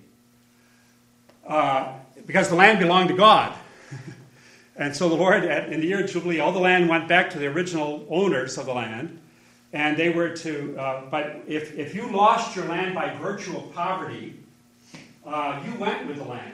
Because the land belonged to God. And so the Lord, in the year of Jubilee, all the land went back to the original owners of the land. And they were to, but if you lost your land by virtue of poverty, you went with the land.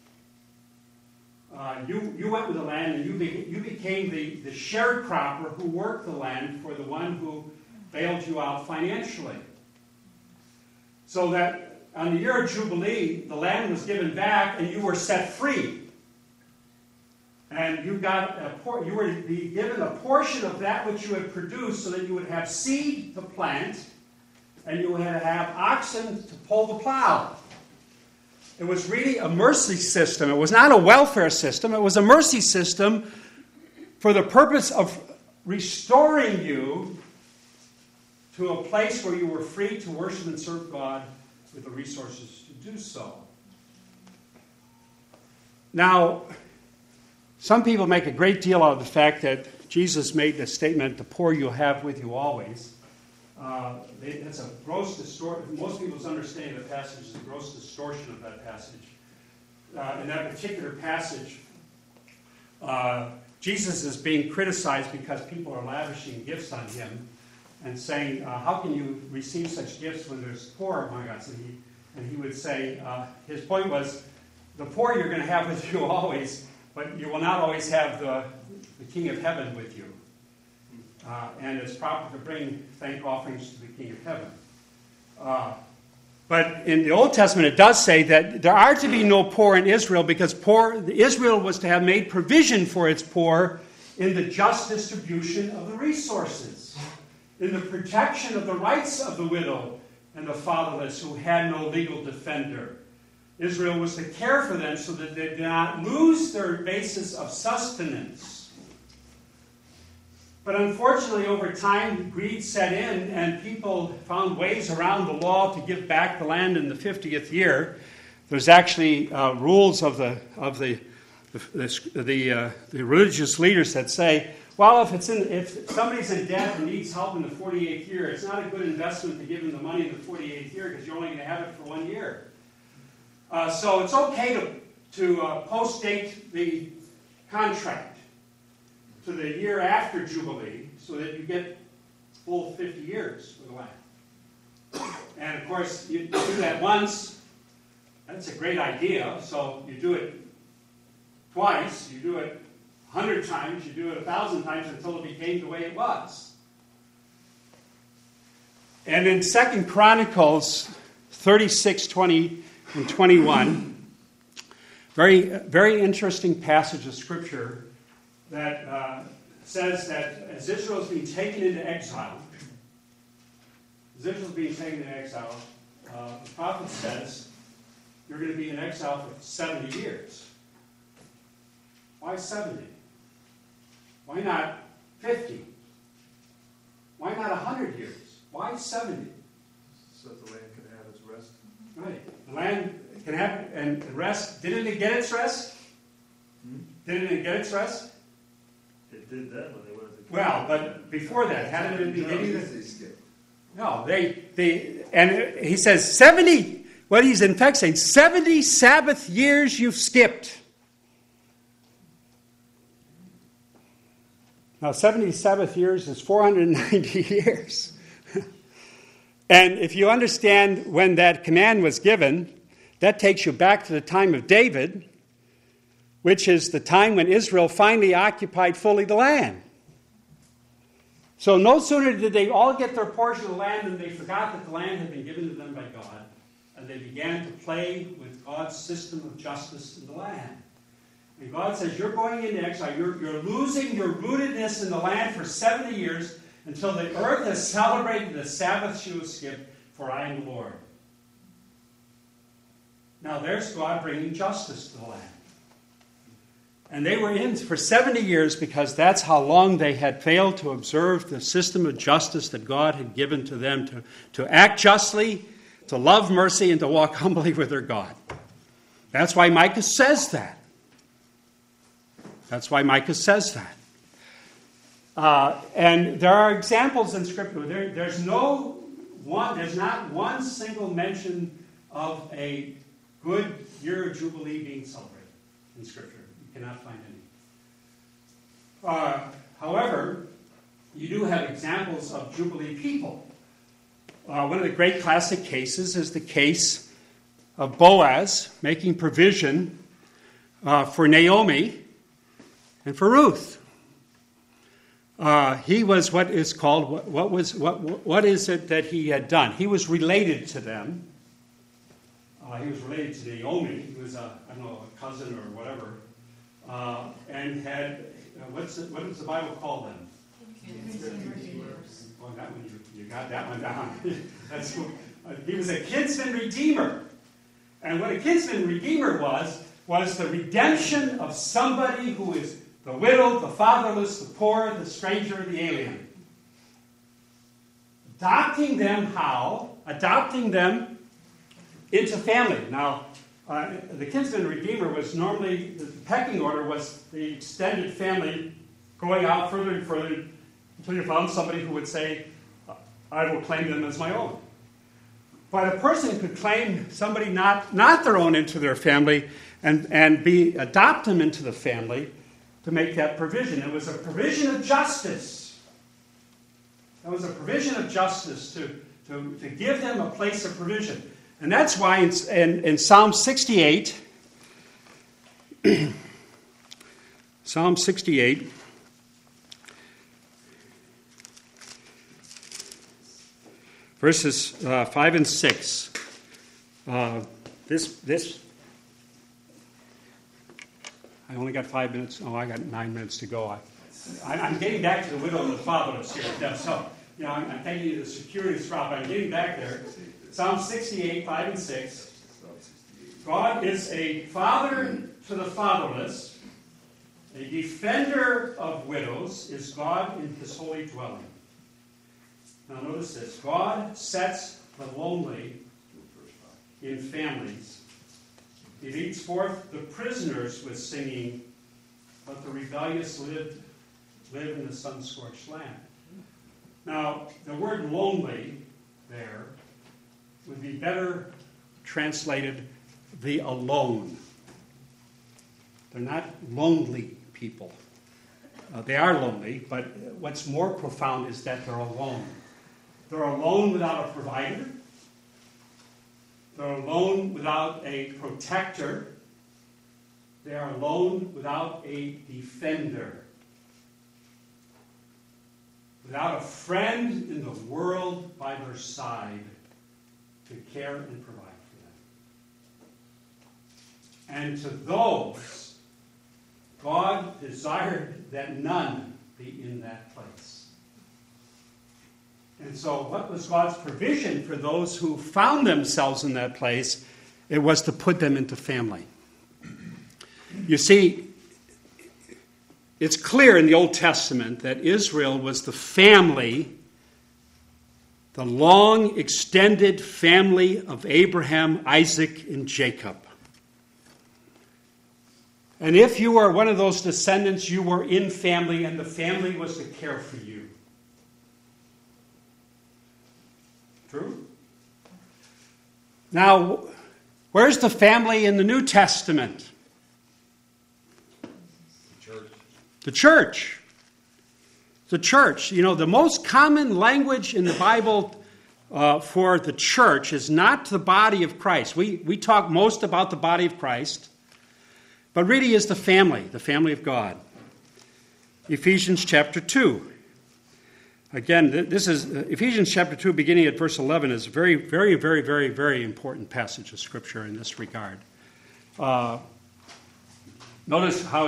You went with the land, and you became the sharecropper who worked the land for the one who bailed you out financially. So that on the year of Jubilee, the land was given back, and you were set free. And you were to be given a portion of that which you had produced, so that you would have seed to plant, and you would have oxen to pull the plow. It was really a mercy system. It was not a welfare system. It was a mercy system for the purpose of restoring you to a place where you were free to worship and serve God with the resources to do so. Now, some people make a great deal out of the fact that Jesus made the statement, "The poor you'll have with you always." That's a gross distortion. Most people's understanding of the passage is a gross distortion of that passage. In that particular passage, Jesus is being criticized because people are lavishing gifts on him and saying, how can you receive such gifts when there's poor among us? And he would say, his point was, the poor you're going to have with you always, but you will not always have the King of Heaven with you. And it's proper to bring thank offerings to the King of Heaven. But in the Old Testament, it does say that there are to be no poor in Israel, because Israel was to have made provision for its poor in the just distribution of the resources, in the protection of the rights of the widow and the fatherless who had no legal defender. Israel was to care for them so that they did not lose their basis of sustenance. But unfortunately, over time, greed set in, and people found ways around the law to give back the land in the 50th year. There's actually rules of the religious leaders that say, well, if somebody's in debt and needs help in the 48th year, it's not a good investment to give them the money in the 48th year because you're only going to have it for 1 year. So it's okay to post-date the contract to the year after Jubilee so that you get full 50 years for the land. And of course, you do that once. That's a great idea. So you do it twice, you do it 100 times, you do it 1,000 times until it became the way it was. And in 2 Chronicles 36, 20, and 21, very, very interesting passage of Scripture that says that as Israel is being taken into exile, the prophet says, you're going to be in exile for 70 years. Why 70? Why not 50? Why not 100 years? Why 70? So that the land can have its rest. Right. The land can have and rest. Didn't it get its rest? Didn't it get its rest? It did that when they went to the Well, but before that, hadn't it been getting They skip. No, and he says 70, what he's in fact saying, 70 Sabbath years you've skipped. Now, 70 Sabbath years is 490 years. And if you understand when that command was given, that takes you back to the time of David, which is the time when Israel finally occupied fully the land. So no sooner did they all get their portion of the land than they forgot that the land had been given to them by God, and they began to play with God's system of justice in the land. And God says, you're going into exile. You're losing your rootedness in the land for 70 years until the earth has celebrated the Sabbaths you have skipped, for I am the Lord. Now there's God bringing justice to the land. And they were in for 70 years because that's how long they had failed to observe the system of justice that God had given to them to act justly, to love mercy, and to walk humbly with their God. That's why Micah says that. And there are examples in Scripture. There's not one single mention of a good year of Jubilee being celebrated in Scripture. You cannot find any. However, you do have examples of Jubilee people. One of the great classic cases is the case of Boaz making provision for Naomi and for Ruth. He was what is called, what is it that he had done? He was related to them. He was related to Naomi. He was a cousin or whatever. And had, what does the Bible call them? Oh, that one, you got that one down. That's cool. He was a kinsman redeemer. And what a kinsman redeemer was the redemption of somebody who is the widow, the fatherless, the poor, the stranger, the alien. Adopting them how? Adopting them into family. Now, the kinsman redeemer was normally, the pecking order was the extended family going out further and further until you found somebody who would say, I will claim them as my own. But a person could claim somebody not their own into their family and adopt them into the family to make that provision. It was a provision of justice. It was a provision of justice to give them a place of provision. And that's why in Psalm 68, Psalm 68, verses 5 and 6, this I only got 5 minutes. Oh, I got 9 minutes to go. I'm getting back to the widow and the fatherless here. So, I'm taking you to the security spot, but I'm getting back there. Psalm 68, 5 and 6. God is a father to the fatherless A defender of widows is God in his holy dwelling. Now notice this. God sets the lonely in families. He leads forth the prisoners with singing, but the rebellious live in the sun-scorched land. Now, the word lonely there would be better translated the alone. They're not lonely people. They are lonely, but what's more profound is that they're alone. They're alone without a provider. They're alone without a protector. They are alone without a defender. Without a friend in the world by their side to care and provide for them. And to those, God desired that none be in that place. And so what was God's provision for those who found themselves in that place? It was to put them into family. You see, it's clear in the Old Testament that Israel was the family, the long extended family of Abraham, Isaac, and Jacob. And if you were one of those descendants, you were in family, and the family was to care for you. True? Now, where's the family in the New Testament? The church. The church. You know, the most common language in the Bible for the church is not the body of Christ. We talk most about the body of Christ, but really is the family of God. Ephesians chapter 2. Again, this is Ephesians chapter 2, beginning at verse 11, is a very, very, very, very, very important passage of Scripture in this regard. Notice how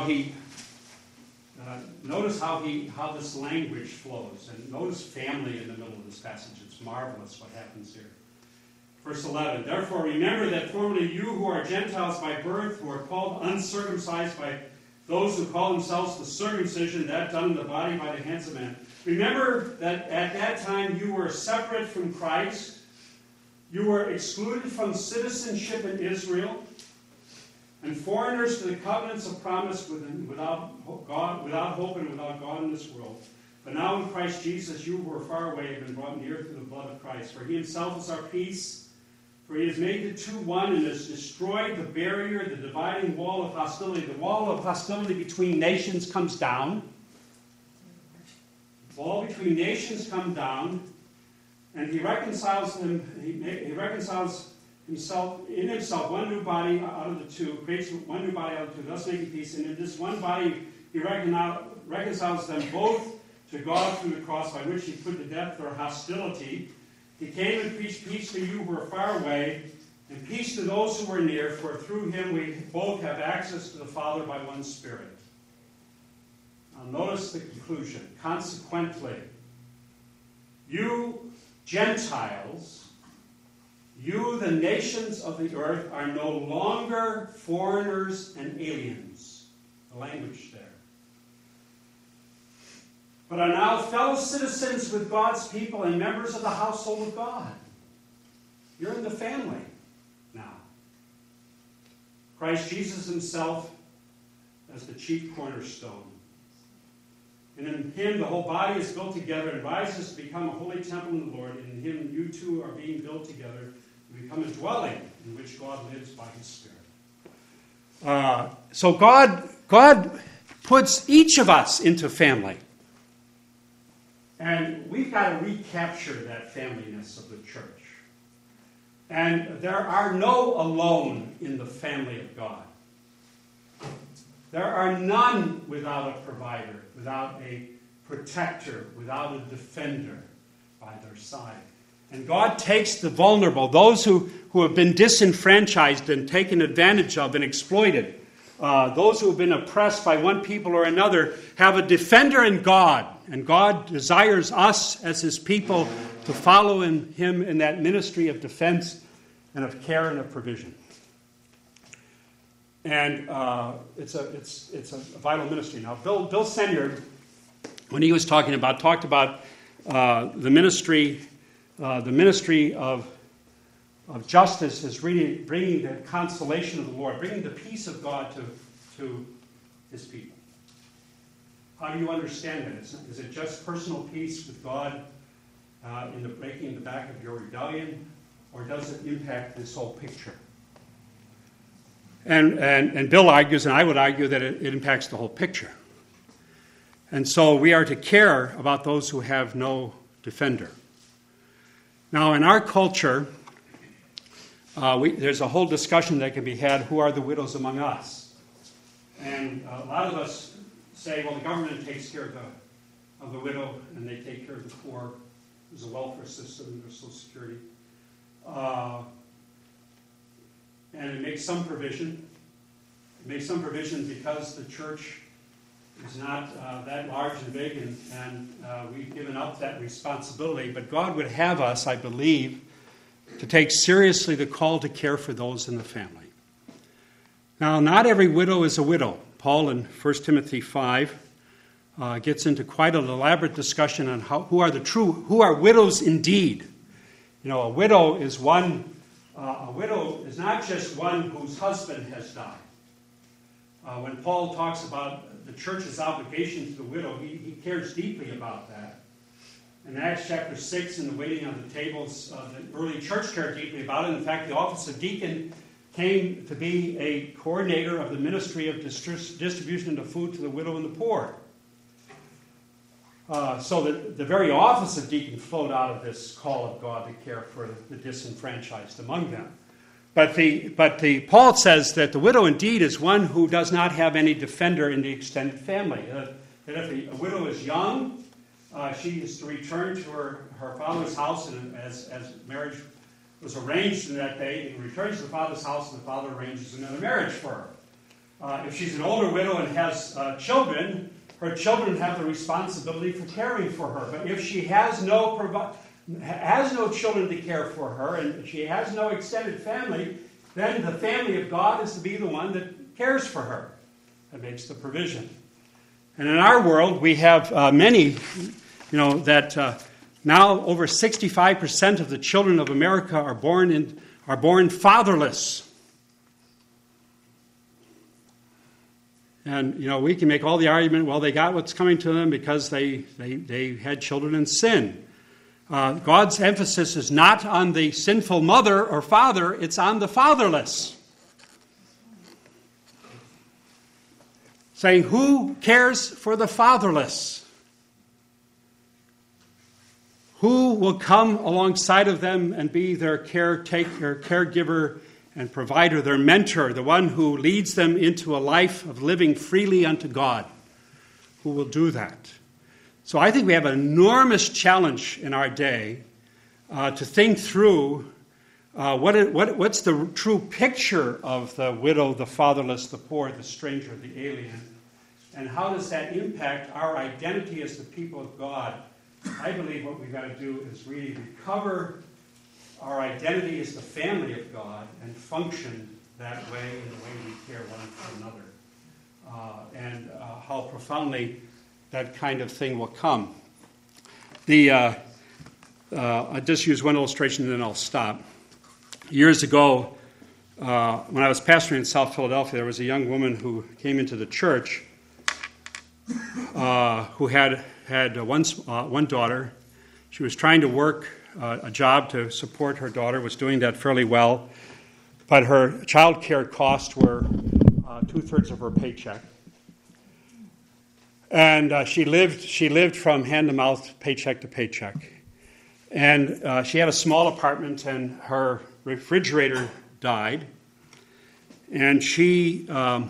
this language flows, and notice family in the middle of this passage. It's marvelous what happens here. Verse 11, therefore remember that formerly you who are Gentiles by birth, who are called uncircumcised by those who call themselves the circumcision, that done in the body by the hands of men. Remember that at that time you were separate from Christ. You were excluded from citizenship in Israel, and foreigners to the covenants of promise without hope and without God in this world. But now in Christ Jesus, you who were far away have been brought near through the blood of Christ. For he himself is our peace. For he has made the two one and has destroyed the barrier, the dividing wall of hostility. The wall of hostility between nations comes down. The wall between nations comes down, and he reconciles them. He reconciles in himself one new body out of the two, creates one new body out of the two, thus making peace. And in this one body he reconciles them both to God through the cross, by which he put to death their hostility. He came and preached peace to you who are far away, and peace to those who are near, for through him we both have access to the Father by one Spirit. Now notice the conclusion. Consequently, you Gentiles, you the nations of the earth, are no longer foreigners and aliens. The language there. But are now fellow citizens with God's people and members of the household of God. You're in the family now. Christ Jesus himself as the chief cornerstone. And in him the whole body is built together and rises to become a holy temple in the Lord. And in him you two are being built together to become a dwelling in which God lives by his Spirit. So God puts each of us into family. And we've got to recapture that familyness of the church. And there are no alone in the family of God. There are none without a provider, without a protector, without a defender by their side. And God takes the vulnerable, those who have been disenfranchised and taken advantage of and exploited, those who have been oppressed by one people or another, have a defender in God. And God desires us as his people to follow in him in that ministry of defense and of care and of provision. And it's a vital ministry. Now, Bill Senyard, when he was talked about the ministry of justice is really bringing the consolation of the Lord, bringing the peace of God to his people. How do you understand that? Is it just personal peace with God in the breaking the back of your rebellion, or does it impact this whole picture? And Bill argues, and I would argue, that it impacts the whole picture. And so we are to care about those who have no defender. Now, in our culture, there's a whole discussion that can be had, who are the widows among us? And a lot of us say, well, the government takes care of the widow, and they take care of the poor. There's a welfare system, there's Social Security. And it makes some provision. It makes some provision because the church is not that large and big, and we've given up that responsibility. But God would have us, I believe, to take seriously the call to care for those in the family. Now, not every widow is a widow. Paul in 1 Timothy 5 gets into quite an elaborate discussion on who are widows indeed. You know, a widow is not just one whose husband has died. When Paul talks about the church's obligation to the widow, he cares deeply about that. In Acts chapter 6, in the waiting on the tables, the early church cared deeply about it. In fact, the office of deacon came to be a coordinator of the ministry of distribution of food to the widow and the poor. So the very office of deacon flowed out of this call of God to care for the disenfranchised among them. But Paul says that the widow indeed is one who does not have any defender in the extended family. That if a widow is young, she is to return to her father's house, and as marriage was arranged in that day, he returns to the father's house, and the father arranges another marriage for her. If she's an older widow and has children, her children have the responsibility for caring for her. But if she has no children to care for her, and she has no extended family, then the family of God is to be the one that cares for her, that makes the provision. And in our world, we have many, that now over 65% of the children of America are born fatherless. And, we can make all the argument, well, they got what's coming to them because they had children in sin. God's emphasis is not on the sinful mother or father, it's on the fatherless. Saying, who cares for the fatherless? Who will come alongside of them and be their caretaker, caregiver, and provider, their mentor, the one who leads them into a life of living freely unto God? Who will do that? So I think we have an enormous challenge in our day to think through what's the true picture of the widow, the fatherless, the poor, the stranger, the alien, and how does that impact our identity as the people of God? I believe what we've got to do is really recover our identity as the family of God and function that way in the way we care one for another, and how profoundly that kind of thing will come. I'll just use one illustration and then I'll stop. Years ago, when I was pastoring in South Philadelphia, there was a young woman who came into the church who had one daughter. She was trying to work a job to support her daughter, was doing that fairly well, but her child care costs were 2/3 of her paycheck. And she lived from hand to mouth, paycheck to paycheck. And she had a small apartment, and her refrigerator died. And she called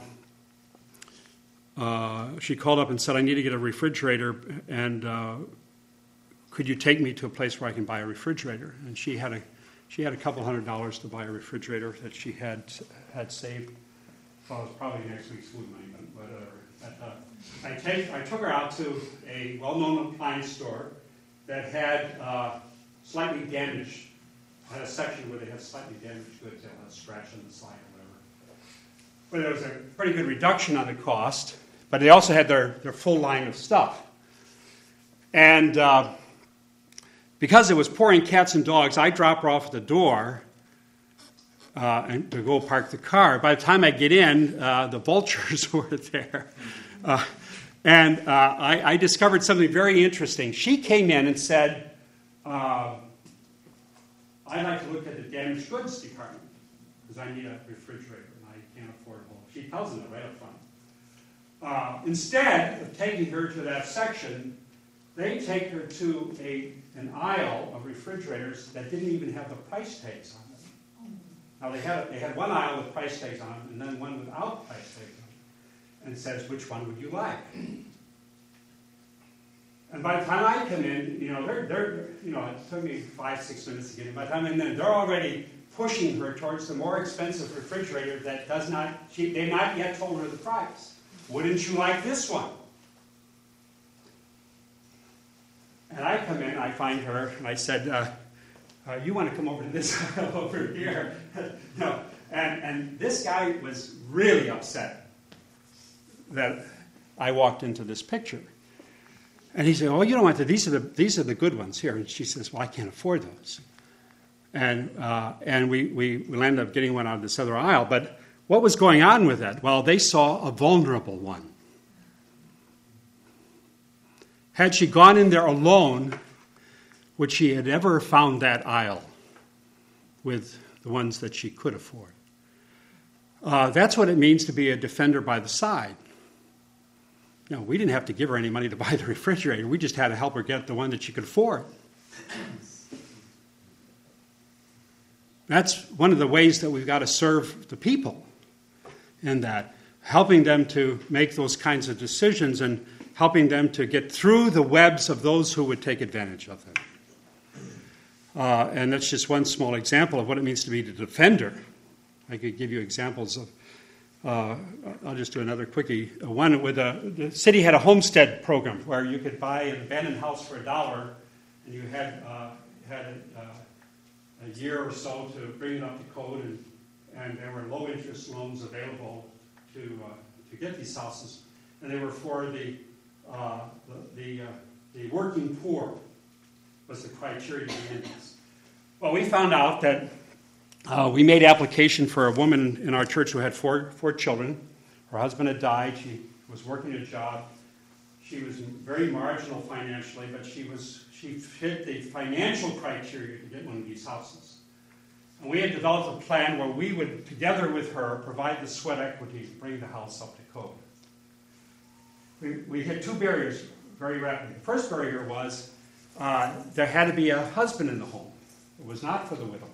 up and said, "I need to get a refrigerator, and could you take me to a place where I can buy a refrigerator?" And she had a couple $100 to buy a refrigerator that she had saved. Well, it was probably next week's food money, but whatever. I took her out to a well-known appliance store that had slightly damaged, had a section where they had slightly damaged goods, they had a scratch on the side or but there was a pretty good reduction on the cost. But they also had their full line of stuff. And because it was pouring cats and dogs, I dropped her off at the door and to go park the car. By the time I get in, the vultures were there. And I discovered something very interesting. She came in and said, I'd like to look at the damaged goods department because I need a refrigerator and I can't afford a whole. She tells them that right up front. Instead of taking her to that section, they take her to an aisle of refrigerators that didn't even have the price tags on them. Now they had one aisle with price tags on it and then one without price tags on it. And it says, which one would you like? And by the time I come in, they're it took me 5-6 minutes to get in. By the time I'm in, they're already pushing her towards the more expensive refrigerator that they've not yet told her the price. Wouldn't you like this one? And I come in, I find her, and I said, you want to come over to this aisle over here? No. And this guy was really upset that I walked into this picture. And he said, oh, you don't want to, these are the good ones here. And she says, well, I can't afford those. And we landed up getting one out of this other aisle. But what was going on with that? Well, they saw a vulnerable one. Had she gone in there alone, would she have ever found that aisle with the ones that she could afford? That's what it means to be a defender by the side. No, we didn't have to give her any money to buy the refrigerator. We just had to help her get the one that she could afford. That's one of the ways that we've got to serve the people in that, helping them to make those kinds of decisions and helping them to get through the webs of those who would take advantage of them. And that's just one small example of what it means to be the defender. I could give you examples of, I'll just do another quickie. One with the city had a homestead program where you could buy an abandoned house for $1, and you had a year or so to bring it up to code, and there were low interest loans available to get these houses, and they were for the working poor was the criteria behind this. Well, we found out that we made application for a woman in our church who had four children. Her husband had died. She was working a job. She was very marginal financially, but she fit the financial criteria to get one of these houses. And we had developed a plan where we would, together with her, provide the sweat equity to bring the house up to code. We hit two barriers very rapidly. The first barrier was there had to be a husband in the home. It was not for the widow.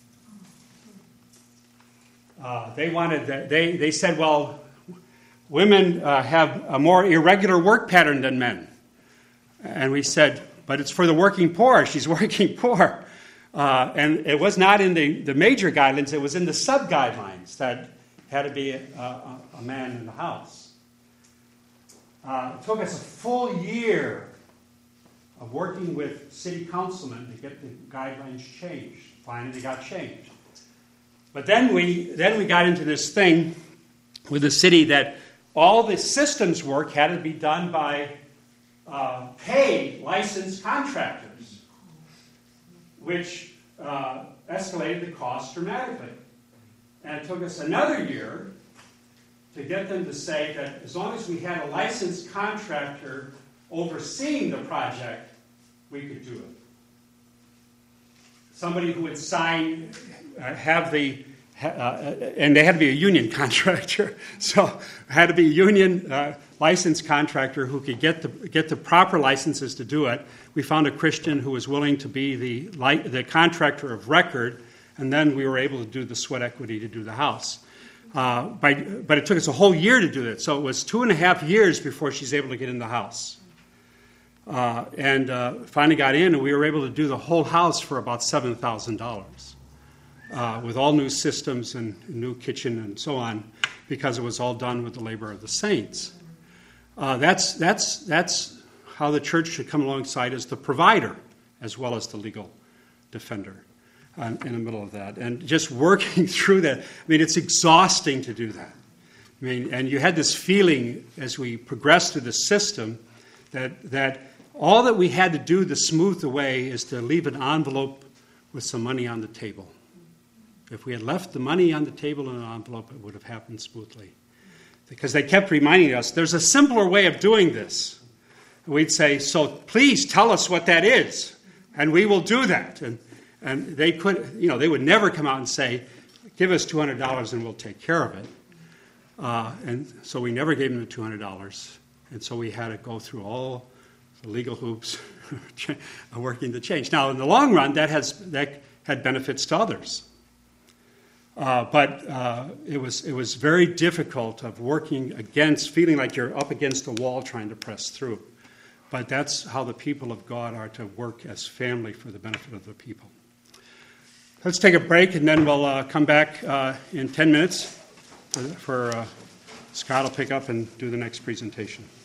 They said, well, women have a more irregular work pattern than men. And we said, but it's for the working poor. She's working poor. And it was not in the major guidelines. It was in the sub-guidelines that had to be a man in the house. It took us a full year of working with city councilmen to get the guidelines changed. Finally, they got changed. But then we got into this thing with the city that all the systems work had to be done by paid licensed contractors, which escalated the cost dramatically. And it took us another year to get them to say that as long as we had a licensed contractor overseeing the project, we could do it. Somebody who would sign, and they had to be a union contractor, so it had to be a union licensed contractor who could get the proper licenses to do it. We found a Christian who was willing to be the contractor of record, and then we were able to do the sweat equity to do the house. But it took us a whole year to do it, so it was 2.5 years before she's able to get in the house. And finally got in, and we were able to do the whole house for about $7,000 with all new systems and new kitchen and so on, because it was all done with the labor of the saints. That's how the church should come alongside as the provider as well as the legal defender in the middle of that. And just working through that, I mean, it's exhausting to do that. I mean, and you had this feeling as we progressed through the system that all that we had to do to smooth the way is to leave an envelope with some money on the table. If we had left the money on the table in an envelope, it would have happened smoothly. Because they kept reminding us, there's a simpler way of doing this. And we'd say, so please tell us what that is, and we will do that. And they could, they would never come out and say, give us $200 and we'll take care of it. And so we never gave them the $200. And so we had to go through all the legal hoops working the change. Now, in the long run, that had benefits to others. But it was very difficult of working against, feeling like you're up against a wall trying to press through. But that's how the people of God are to work as family for the benefit of the people. Let's take a break, and then we'll come back in 10 minutes for Scott will pick up and do the next presentation.